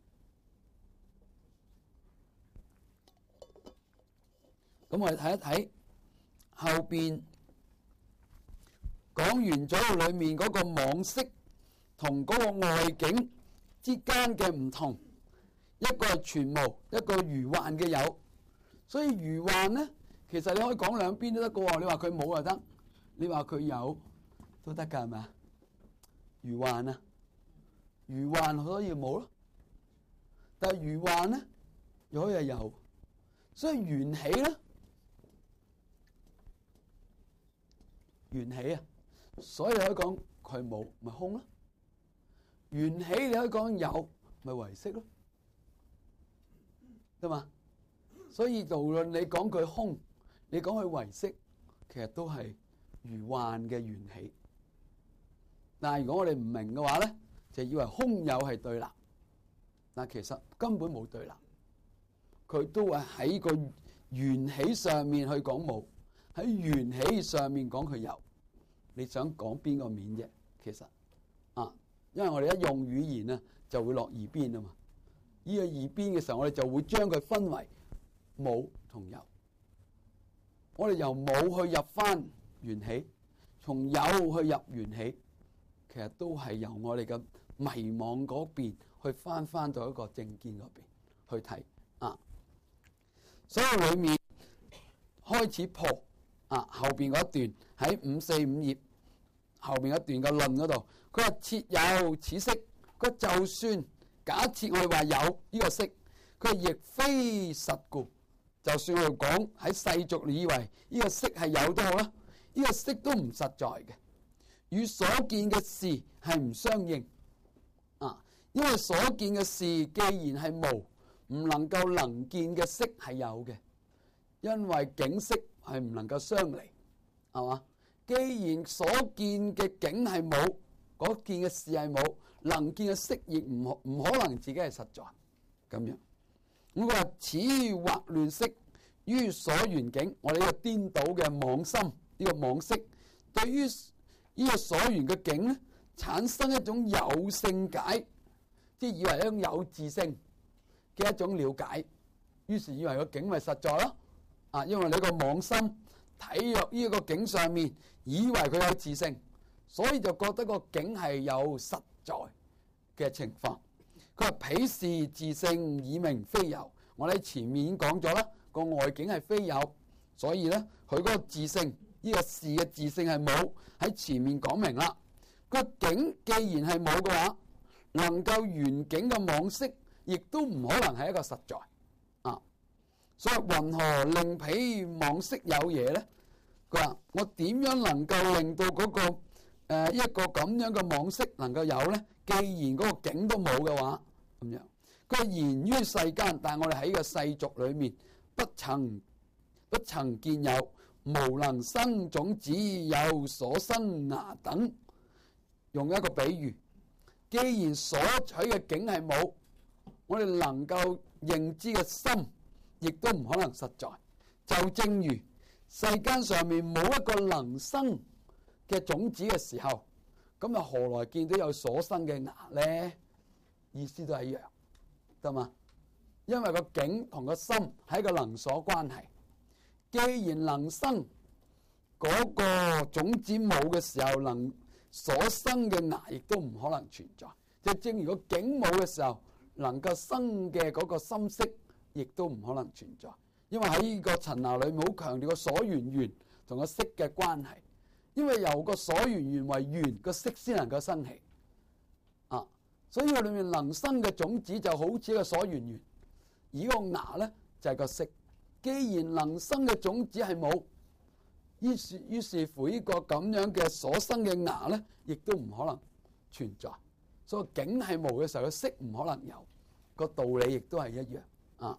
咁我哋睇一睇後邊講完咗裏面嗰個網式同嗰個外境之間嘅唔同，一個係全無，一個如幻嘅有。所以如幻咧，其實你可以講兩邊都得㗎喎。你話佢冇又得，你話佢有都得㗎，係咪啊？如幻如幻可以冇咯，但係如幻咧又可以係有，所以緣起咧緣起啊，所以你可以講佢冇咪空咯。緣起你可以講有咪唯識咯，得嘛？所以無論你講佢空，你講佢唯識，其實都係如幻嘅緣起。但係如果我哋唔明嘅話咧，就以為空有係對立，但其實根本冇對立，佢都係喺個緣起上面去講冇，喺緣起上面講佢有。你想講邊個面啫？其實因為我哋一用語言啊，就會落二邊啊嘛。呢個二邊嘅時候，我哋就會將佢分為冇同有。我哋由冇去入翻緣起，從有去入緣起，其實都係由我哋嘅迷惘嗰邊去翻到一個正見嗰邊去睇所以裏面開始破後邊嗰一段喺545頁後邊一段嘅論嗰度，佢話設有此色，佢就算假設我哋話有呢個色，佢亦非實故。就算我哋講喺世俗以為呢個色係有都好啦，呢個色都唔實在嘅，與所見嘅事係唔相應因為所見嘅事既然係無，唔能夠能見嘅色係有嘅，因為景色係唔能夠相離，係嘛？既然所見嘅景係冇，嗰見嘅事係冇，能見嘅色亦唔可能自己係實在咁樣。咁佢話此惑亂色於所緣境，我哋呢個顛倒嘅妄心，呢個妄識對於呢個所緣嘅境咧，產生一種有性解，即係以為一種有自性嘅一種了解，於是以為個境咪實在咯因為你個妄心睇入呢個境上面，以為佢有自性，所以就覺得個境係有實在嘅情況。佢話彼是自性以名非有，我哋喺前面已經講咗啦，個外境係非有，所以咧佢嗰個自性，呢個事嘅自性係冇，喺前面講明啦。個境既然係冇嘅話，能夠緣境嘅妄識，亦都唔可能係一個實在所以云何令彼妄識有耶咧？佢話我點樣能夠令到嗰個一個咁樣嘅妄識能夠有咧？既然嗰個境都冇嘅話，咁樣佢言於世間，但係我哋喺個世俗裏面不曾見有，無能生種子，有所生芽等。用一個比喻，既然所取嘅境係冇，我哋能夠認知嘅心亦都唔可能實在。就正如世間上面冇一個能生嘅種子嘅時候，咁啊何來見到有所生嘅芽呢？意思都係一樣，得嘛？因為個境同個心係一個能所關係。既然能生嗰個種子冇嘅時候，能所生嘅芽亦都唔可能存在。就正如個境冇嘅時候，能夠生嘅嗰個心識亦都唔可能存在。因為喺呢個陳流裏面好強調個所緣緣同個識嘅關係。因為由個所緣緣為緣，個識先能夠生起所以個裏面能生嘅種子就好似一個所緣緣，而個芽咧就係個識。既然能生嘅種子係冇，於是乎呢個咁樣嘅所生嘅芽咧，亦都唔可能存在。所以境係無嘅時候，個識唔可能有，個道理亦都係一樣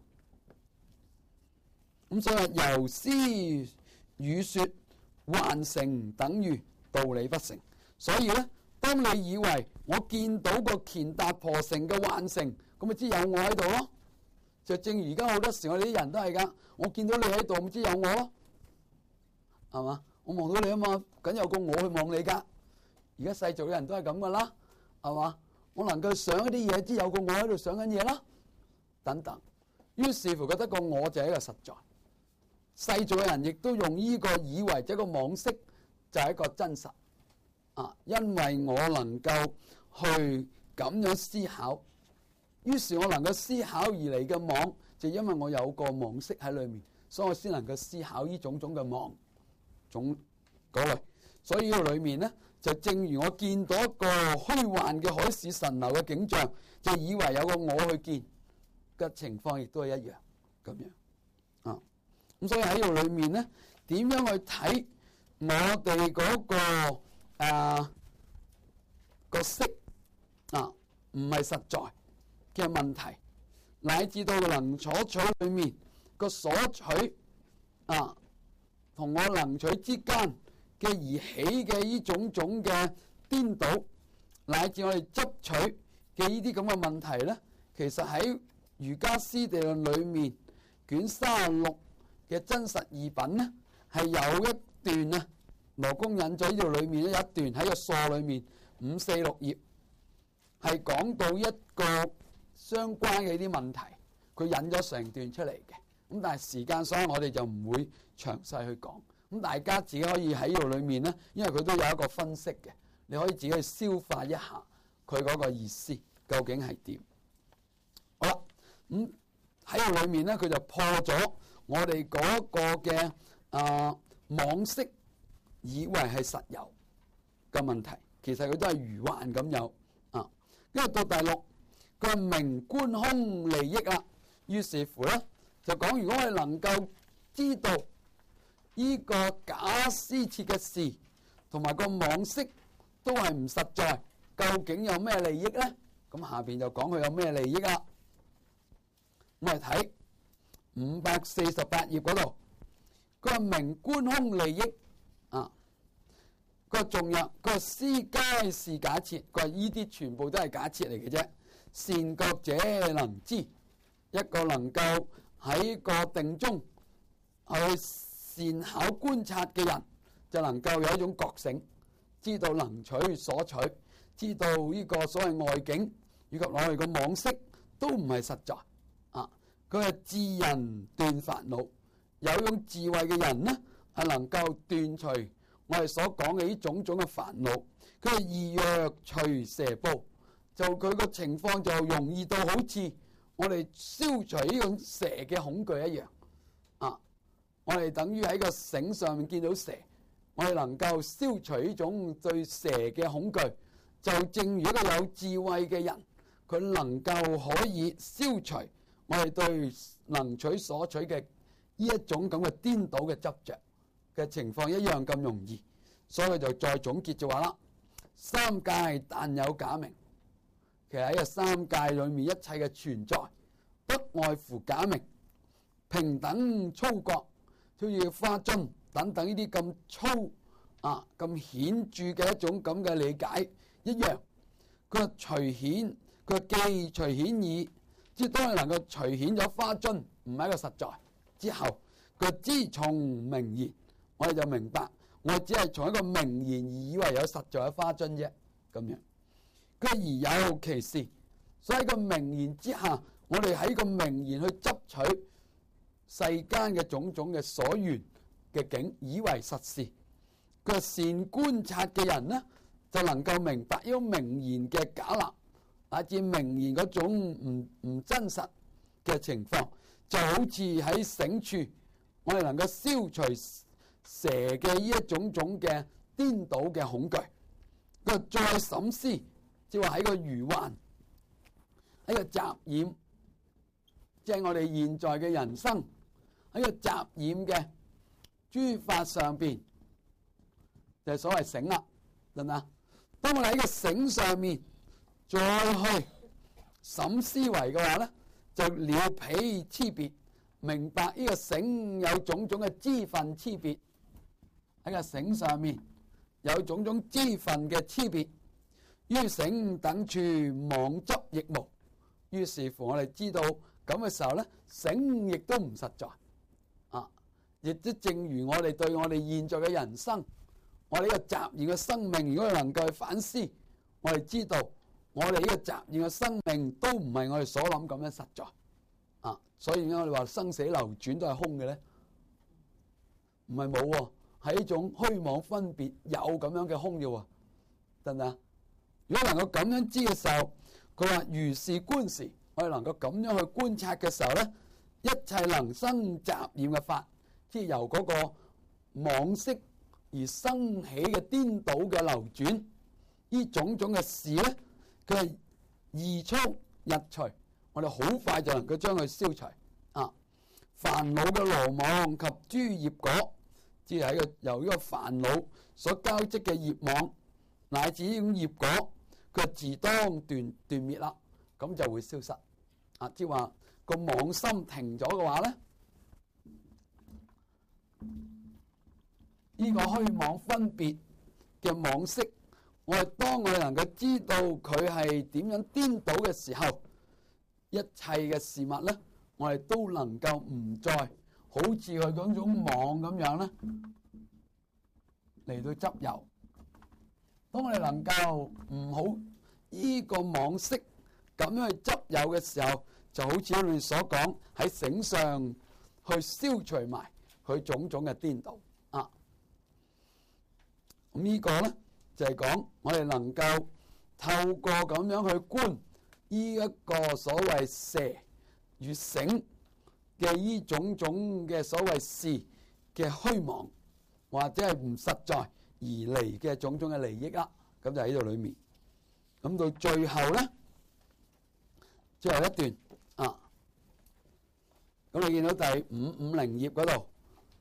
咁所以由斯語說幻成等於道理不成。所以咧，當你以為我見到個乾達婆城嘅幻城，咁咪知有我喺度咯。就正如而家好多時我哋啲人都係噶，我見到你喺度，咪知有我咯，係嘛？我望到你啊嘛，梗有個我去望你噶。而家世俗嘅人都係咁噶啦，係嘛？我能夠想一啲嘢，知有個我喺度想緊嘢啦，等等。於是乎覺得個我就係一個實在。世俗嘅人亦都用呢個以為這個妄識就係一個真實因為我能夠去咁樣思考，於是我能夠思考而嚟嘅妄，就因為我有個妄識喺裏面，所以我先能夠思考呢種種嘅妄種嗰類。所以呢個裏面呢，就正如我見到一個虛幻嘅海市蜃樓嘅景象，就以為有個我去見嘅情況，亦都係一樣咁樣咁所以喺度裏面呢，點樣去睇我哋嗰個色唔係實在嘅問題，乃至到能所取裏面個所取同我能取之間嘅而起嘅呢種種嘅顛倒，乃至我哋執取嘅呢啲咁嘅問題咧，其實喺瑜伽師地論裏面卷36嘅真實義品咧，係有一段啊，羅公引咗呢度裏面咧有一段喺個疏裏面546頁，係講到一個相關嘅呢啲問題，佢引咗成段出嚟嘅。咁但係時間所以我哋就唔會詳細去講。咁大家自己可以喺呢度裏面咧，因為佢都有一個分析嘅，你可以自己去消化一下佢嗰個意思究竟係點。好啦，咁喺度裏面咧，佢就破咗我哋嗰個嘅妄識以為係實有嘅問題，其實佢都係如幻咁有啊。因為到第6，佢明觀空利益啦，於是乎咧就講，如果我哋能夠知道呢個假施設嘅事同埋個妄識都係唔實在，究竟有咩利益咧？咁下邊就講佢有咩利益啦。我哋睇548頁嗰度，佢話明觀空利益佢仲有佢話施皆是假設，佢話呢啲全部都係假設嚟嘅啫。善覺者能知，一個能夠喺個定中去善巧觀察嘅人，就能夠有一種覺醒，知道能取所取，知道呢個所謂外境以及我哋個妄識都唔係實在佢係智人斷煩惱，有一種智慧嘅人呢，係能夠斷除我哋所講嘅呢種種嘅煩惱。佢係易若除蛇報，就佢個情況就容易到好似我哋消除呢種蛇嘅恐懼一樣我哋等於喺個繩上面見到蛇，我哋能夠消除呢種對蛇嘅恐懼，就正如一個有智慧嘅人，佢能夠可以消除我哋對能取所取嘅呢一種咁嘅顛倒嘅執着嘅情況一樣咁容易。所以佢就再總結就話啦，三界但有假名，其實喺個三界裏面一切嘅存在不外乎假名。平等粗覺好似花樽等等呢啲咁粗咁顯著嘅一種咁嘅理解一樣。佢話隨顯，佢話既隨顯已，即係當你能夠隨顯咗花樽唔係一個實在之後，佢知從名言，我哋就明白，我只係從一個名言而以為有實在嘅花樽啫咁樣。佢而有其事，所以喺個名言之下，我哋喺個名言去執取世間嘅種種嘅所緣嘅境，以為實事。佢話善觀察嘅人呢，就能夠明白呢個名言嘅假立，乃至名言嗰種唔真實嘅情況，就好似喺繩處，我哋能夠消除蛇嘅呢一種種嘅顛倒嘅恐懼。佢話再審思，即係話喺個愚幻，喺個雜染，即係我哋現在嘅人生喺個雜染嘅諸法上邊，就係所謂繩啦，得唔得？當我哋喺個繩上面再去審思維嘅話咧，就了彼差別，明白呢個繩有種種嘅支分差別，喺個繩上面有種種支分嘅差別，於繩等處妄執亦無。於是乎我哋知道咁嘅時候咧，繩亦都唔實在亦都正如我哋對我哋現在嘅人生，我哋呢個雜染嘅生命，如果能夠去反思，我哋知道我哋呢個雜染嘅生命都唔係我哋所諗咁樣實在所以我哋話生死流轉都係空嘅咧，唔係冇喎，係一種虛妄分別有咁樣嘅空嘅喎，得唔得？如果能夠咁樣知嘅時候，佢話如是觀時，我哋能夠咁樣去觀察嘅時候咧，一切能生雜染嘅法，即係由嗰個妄識而生起嘅顛倒嘅流轉，呢種種嘅事咧，佢係易速日除，我哋好快就能夠將佢消除煩惱嘅羅網及諸業果， 即係由呢個煩惱所交織嘅業網，乃至呢種業果，佢自當斷滅啦，咁就會消失。即係話個妄心停咗嘅話咧，呢個虛妄分別嘅妄識，當我哋能夠知道佢係點樣顛倒嘅時候，一切嘅事物咧，我哋都能夠唔再好似佢嗰種網咁樣咧嚟到執有。當我哋能夠唔好呢個網識咁樣去執有嘅時候，就好似我哋所講喺繩上去消除埋佢種種嘅顛倒。咁呢個咧就係講我哋能夠透過咁樣去觀呢一個所謂蛇與繩嘅呢種種嘅所謂事嘅虛妄，或者係唔實在而嚟嘅種種嘅利益啦。咁就喺度裏面。咁到最後咧，最後一段咁你見到第550頁嗰度，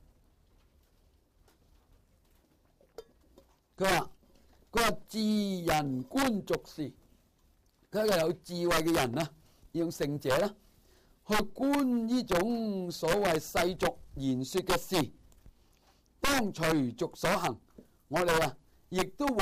佢話智人觀俗事，佢係一個有智慧嘅人啦，用聖者啦去觀呢種所謂世俗言說嘅事，當隨俗所行。我哋亦都會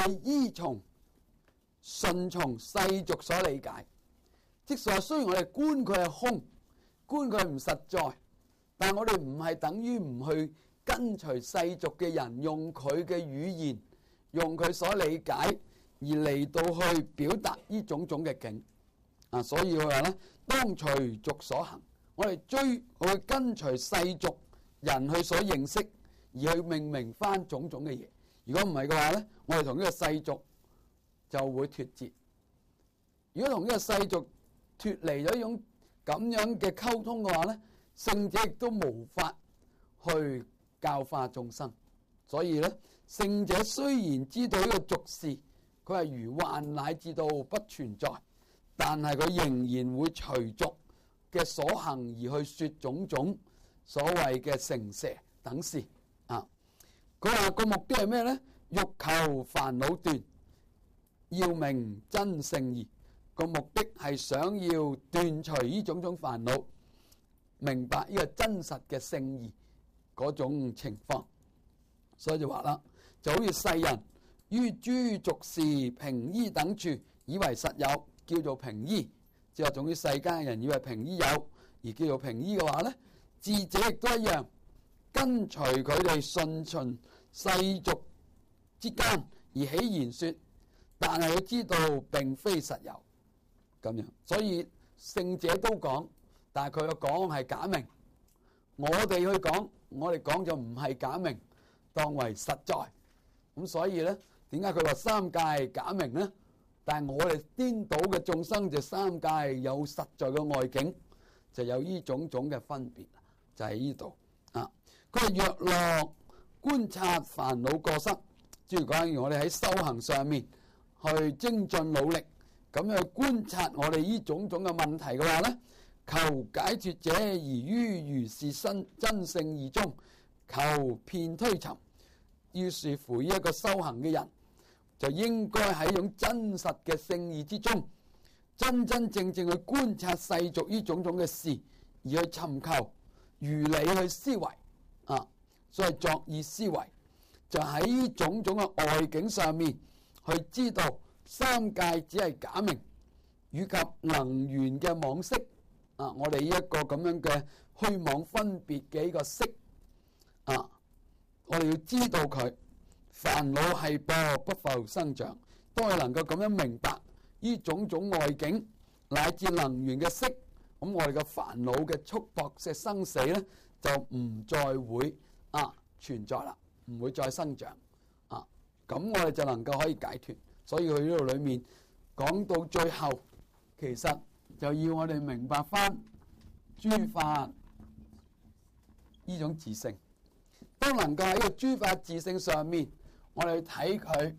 順從世俗所理解。即係話雖然我哋觀佢係空，觀佢唔實在，但我哋唔係等於唔去跟隨世俗嘅人，用佢嘅語言，用佢所理解而嚟到去表達呢種種嘅境。所以佢話咧，當隨俗所行，我哋去跟隨世俗人去所認識，而去命名翻種種嘅嘢。如果唔係嘅話咧，我哋同呢個世俗就會脫節。如果同呢個世俗脫離咗一種咁樣嘅溝通嘅話咧，聖者亦都無法去教化眾生。所以咧，聖者雖然知道呢個俗事佢係如幻乃至到不存在，但係佢仍然會隨俗嘅所行而去說種種所謂嘅成蛇等事。佢話個目的係咩咧？欲求煩惱斷，要明真聖義。個目的係想要斷除呢種種煩惱，明白呢個真實嘅聖義嗰種情況。所以就話啦，就好似世人於諸俗事平依等處以為實有，叫做平依。即係總之世間人以為平依有，而叫做平依嘅話咧，智者亦都一樣，跟隨佢哋順從世俗之間而起言說，但係佢知道並非實有咁樣。所以聖者都講，但係佢嘅講係假名。我哋去講，我哋講就唔係假名，當為實在。咁所以咧，點解佢話三界假名咧？但係我哋顛倒嘅眾生就三界有實在嘅外境，就有呢種種嘅分別，就喺呢度。佢話若落觀察煩惱過失，即係講我哋喺修行上面去精進努力，咁去觀察我哋呢種種嘅問題嘅話咧，求解脫者而於如是真聖義中求遍推尋。於是乎呢一個修行嘅人就應該喺種真實嘅聖義之中，真真正正去觀察世俗呢種種嘅事，而去尋求如理去思維。所謂作意思維，就喺呢種種嘅外境上面去知道三界只係假名，以及能緣嘅妄識。我哋呢一個咁樣嘅虛妄分別嘅呢個識，我哋要知道佢煩惱係播不復生長。當我能夠咁樣明白呢種種外境乃至能緣嘅識，咁我哋嘅煩惱嘅束縛嘅生死咧，就唔再會存在啦，唔會再生長。咁我哋就能夠可以解脫。所以佢呢度裏面講到最後，其實就要我哋明白翻諸法呢種自性。當能夠喺個諸法自性上面，我哋去睇佢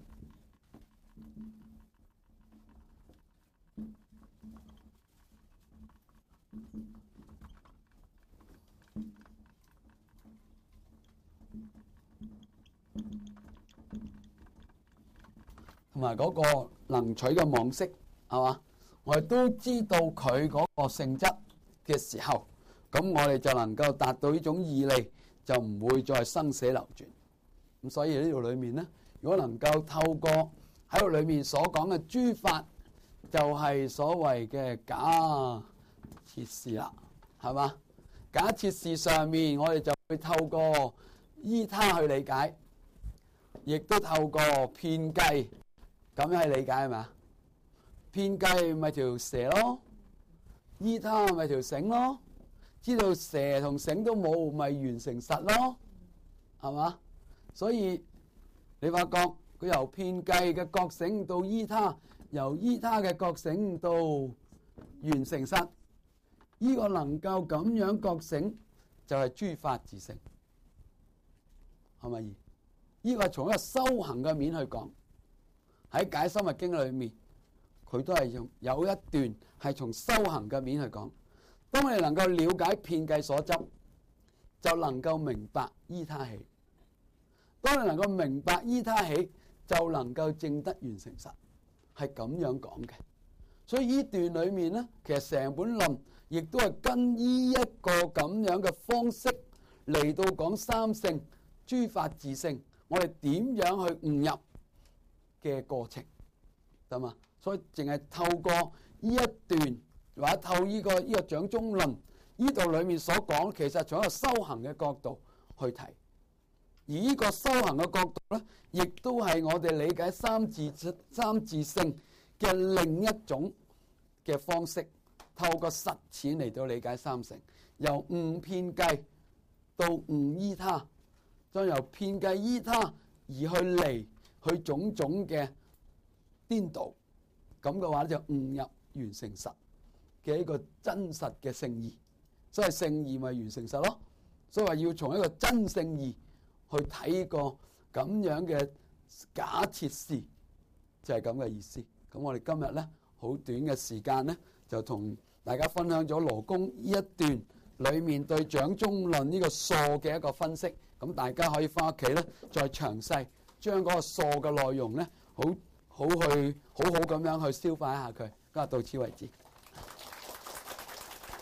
同埋嗰個能取嘅妄識，係嘛？我哋都知道佢嗰個性質嘅時候，咁我哋就能夠達到呢種義利，就唔會再生死流轉。咁所以呢度裏面咧，如果能夠透過喺度裏面所講嘅諸法，就係所謂嘅假設事啦，係嘛？假設事上面，我哋就會透過依他去理解，亦都透過遍計咁樣去理解，係嘛？遍計咪條蛇咯，依他咪條繩咯，知道蛇同繩都冇，咪完成實咯，係嘛？所以你發覺佢由遍計嘅覺醒到依他，由依他嘅覺醒到完成實，呢個能夠咁樣覺醒就係諸法自性，係咪？呢個係從一個修行嘅面去講，喺解深密經裏面，佢都係有一段係從修行嘅面去講。當你能夠了解遍計所執，就能夠明白依他起。當你能夠明白依他起，就能夠證得完成實，係咁樣講嘅。所以呢段裏面呢，其實成本論亦都係跟呢一個咁樣嘅方式嚟到講三性、諸法自性，我哋點樣去悟入嘅過程，得嘛？所以淨係透過呢一段或者透呢個掌中論呢度裏面所講，其實從一個修行嘅角度去睇。而呢個修行嘅角度咧，亦都係我哋理解三自性嘅另一種嘅方式，透過實踐嚟到理解三性，由悟遍計到悟依他，再由遍計依他而去離去種種嘅顛倒，咁嘅話就悟入完成實嘅一個真實嘅聖義，所以聖義咪完成實咯。所以話要從一個真聖義去睇個咁樣嘅假設事，就係咁嘅意思。咁我哋今日呢，好短嘅時間呢，就同大家分享咗羅公呢一段裏面對掌中論呢個數嘅一個分析。咁大家可以翻屋企呢，再詳細將嗰個數嘅內容呢，好好咁樣去消化一下佢。今日到此為止。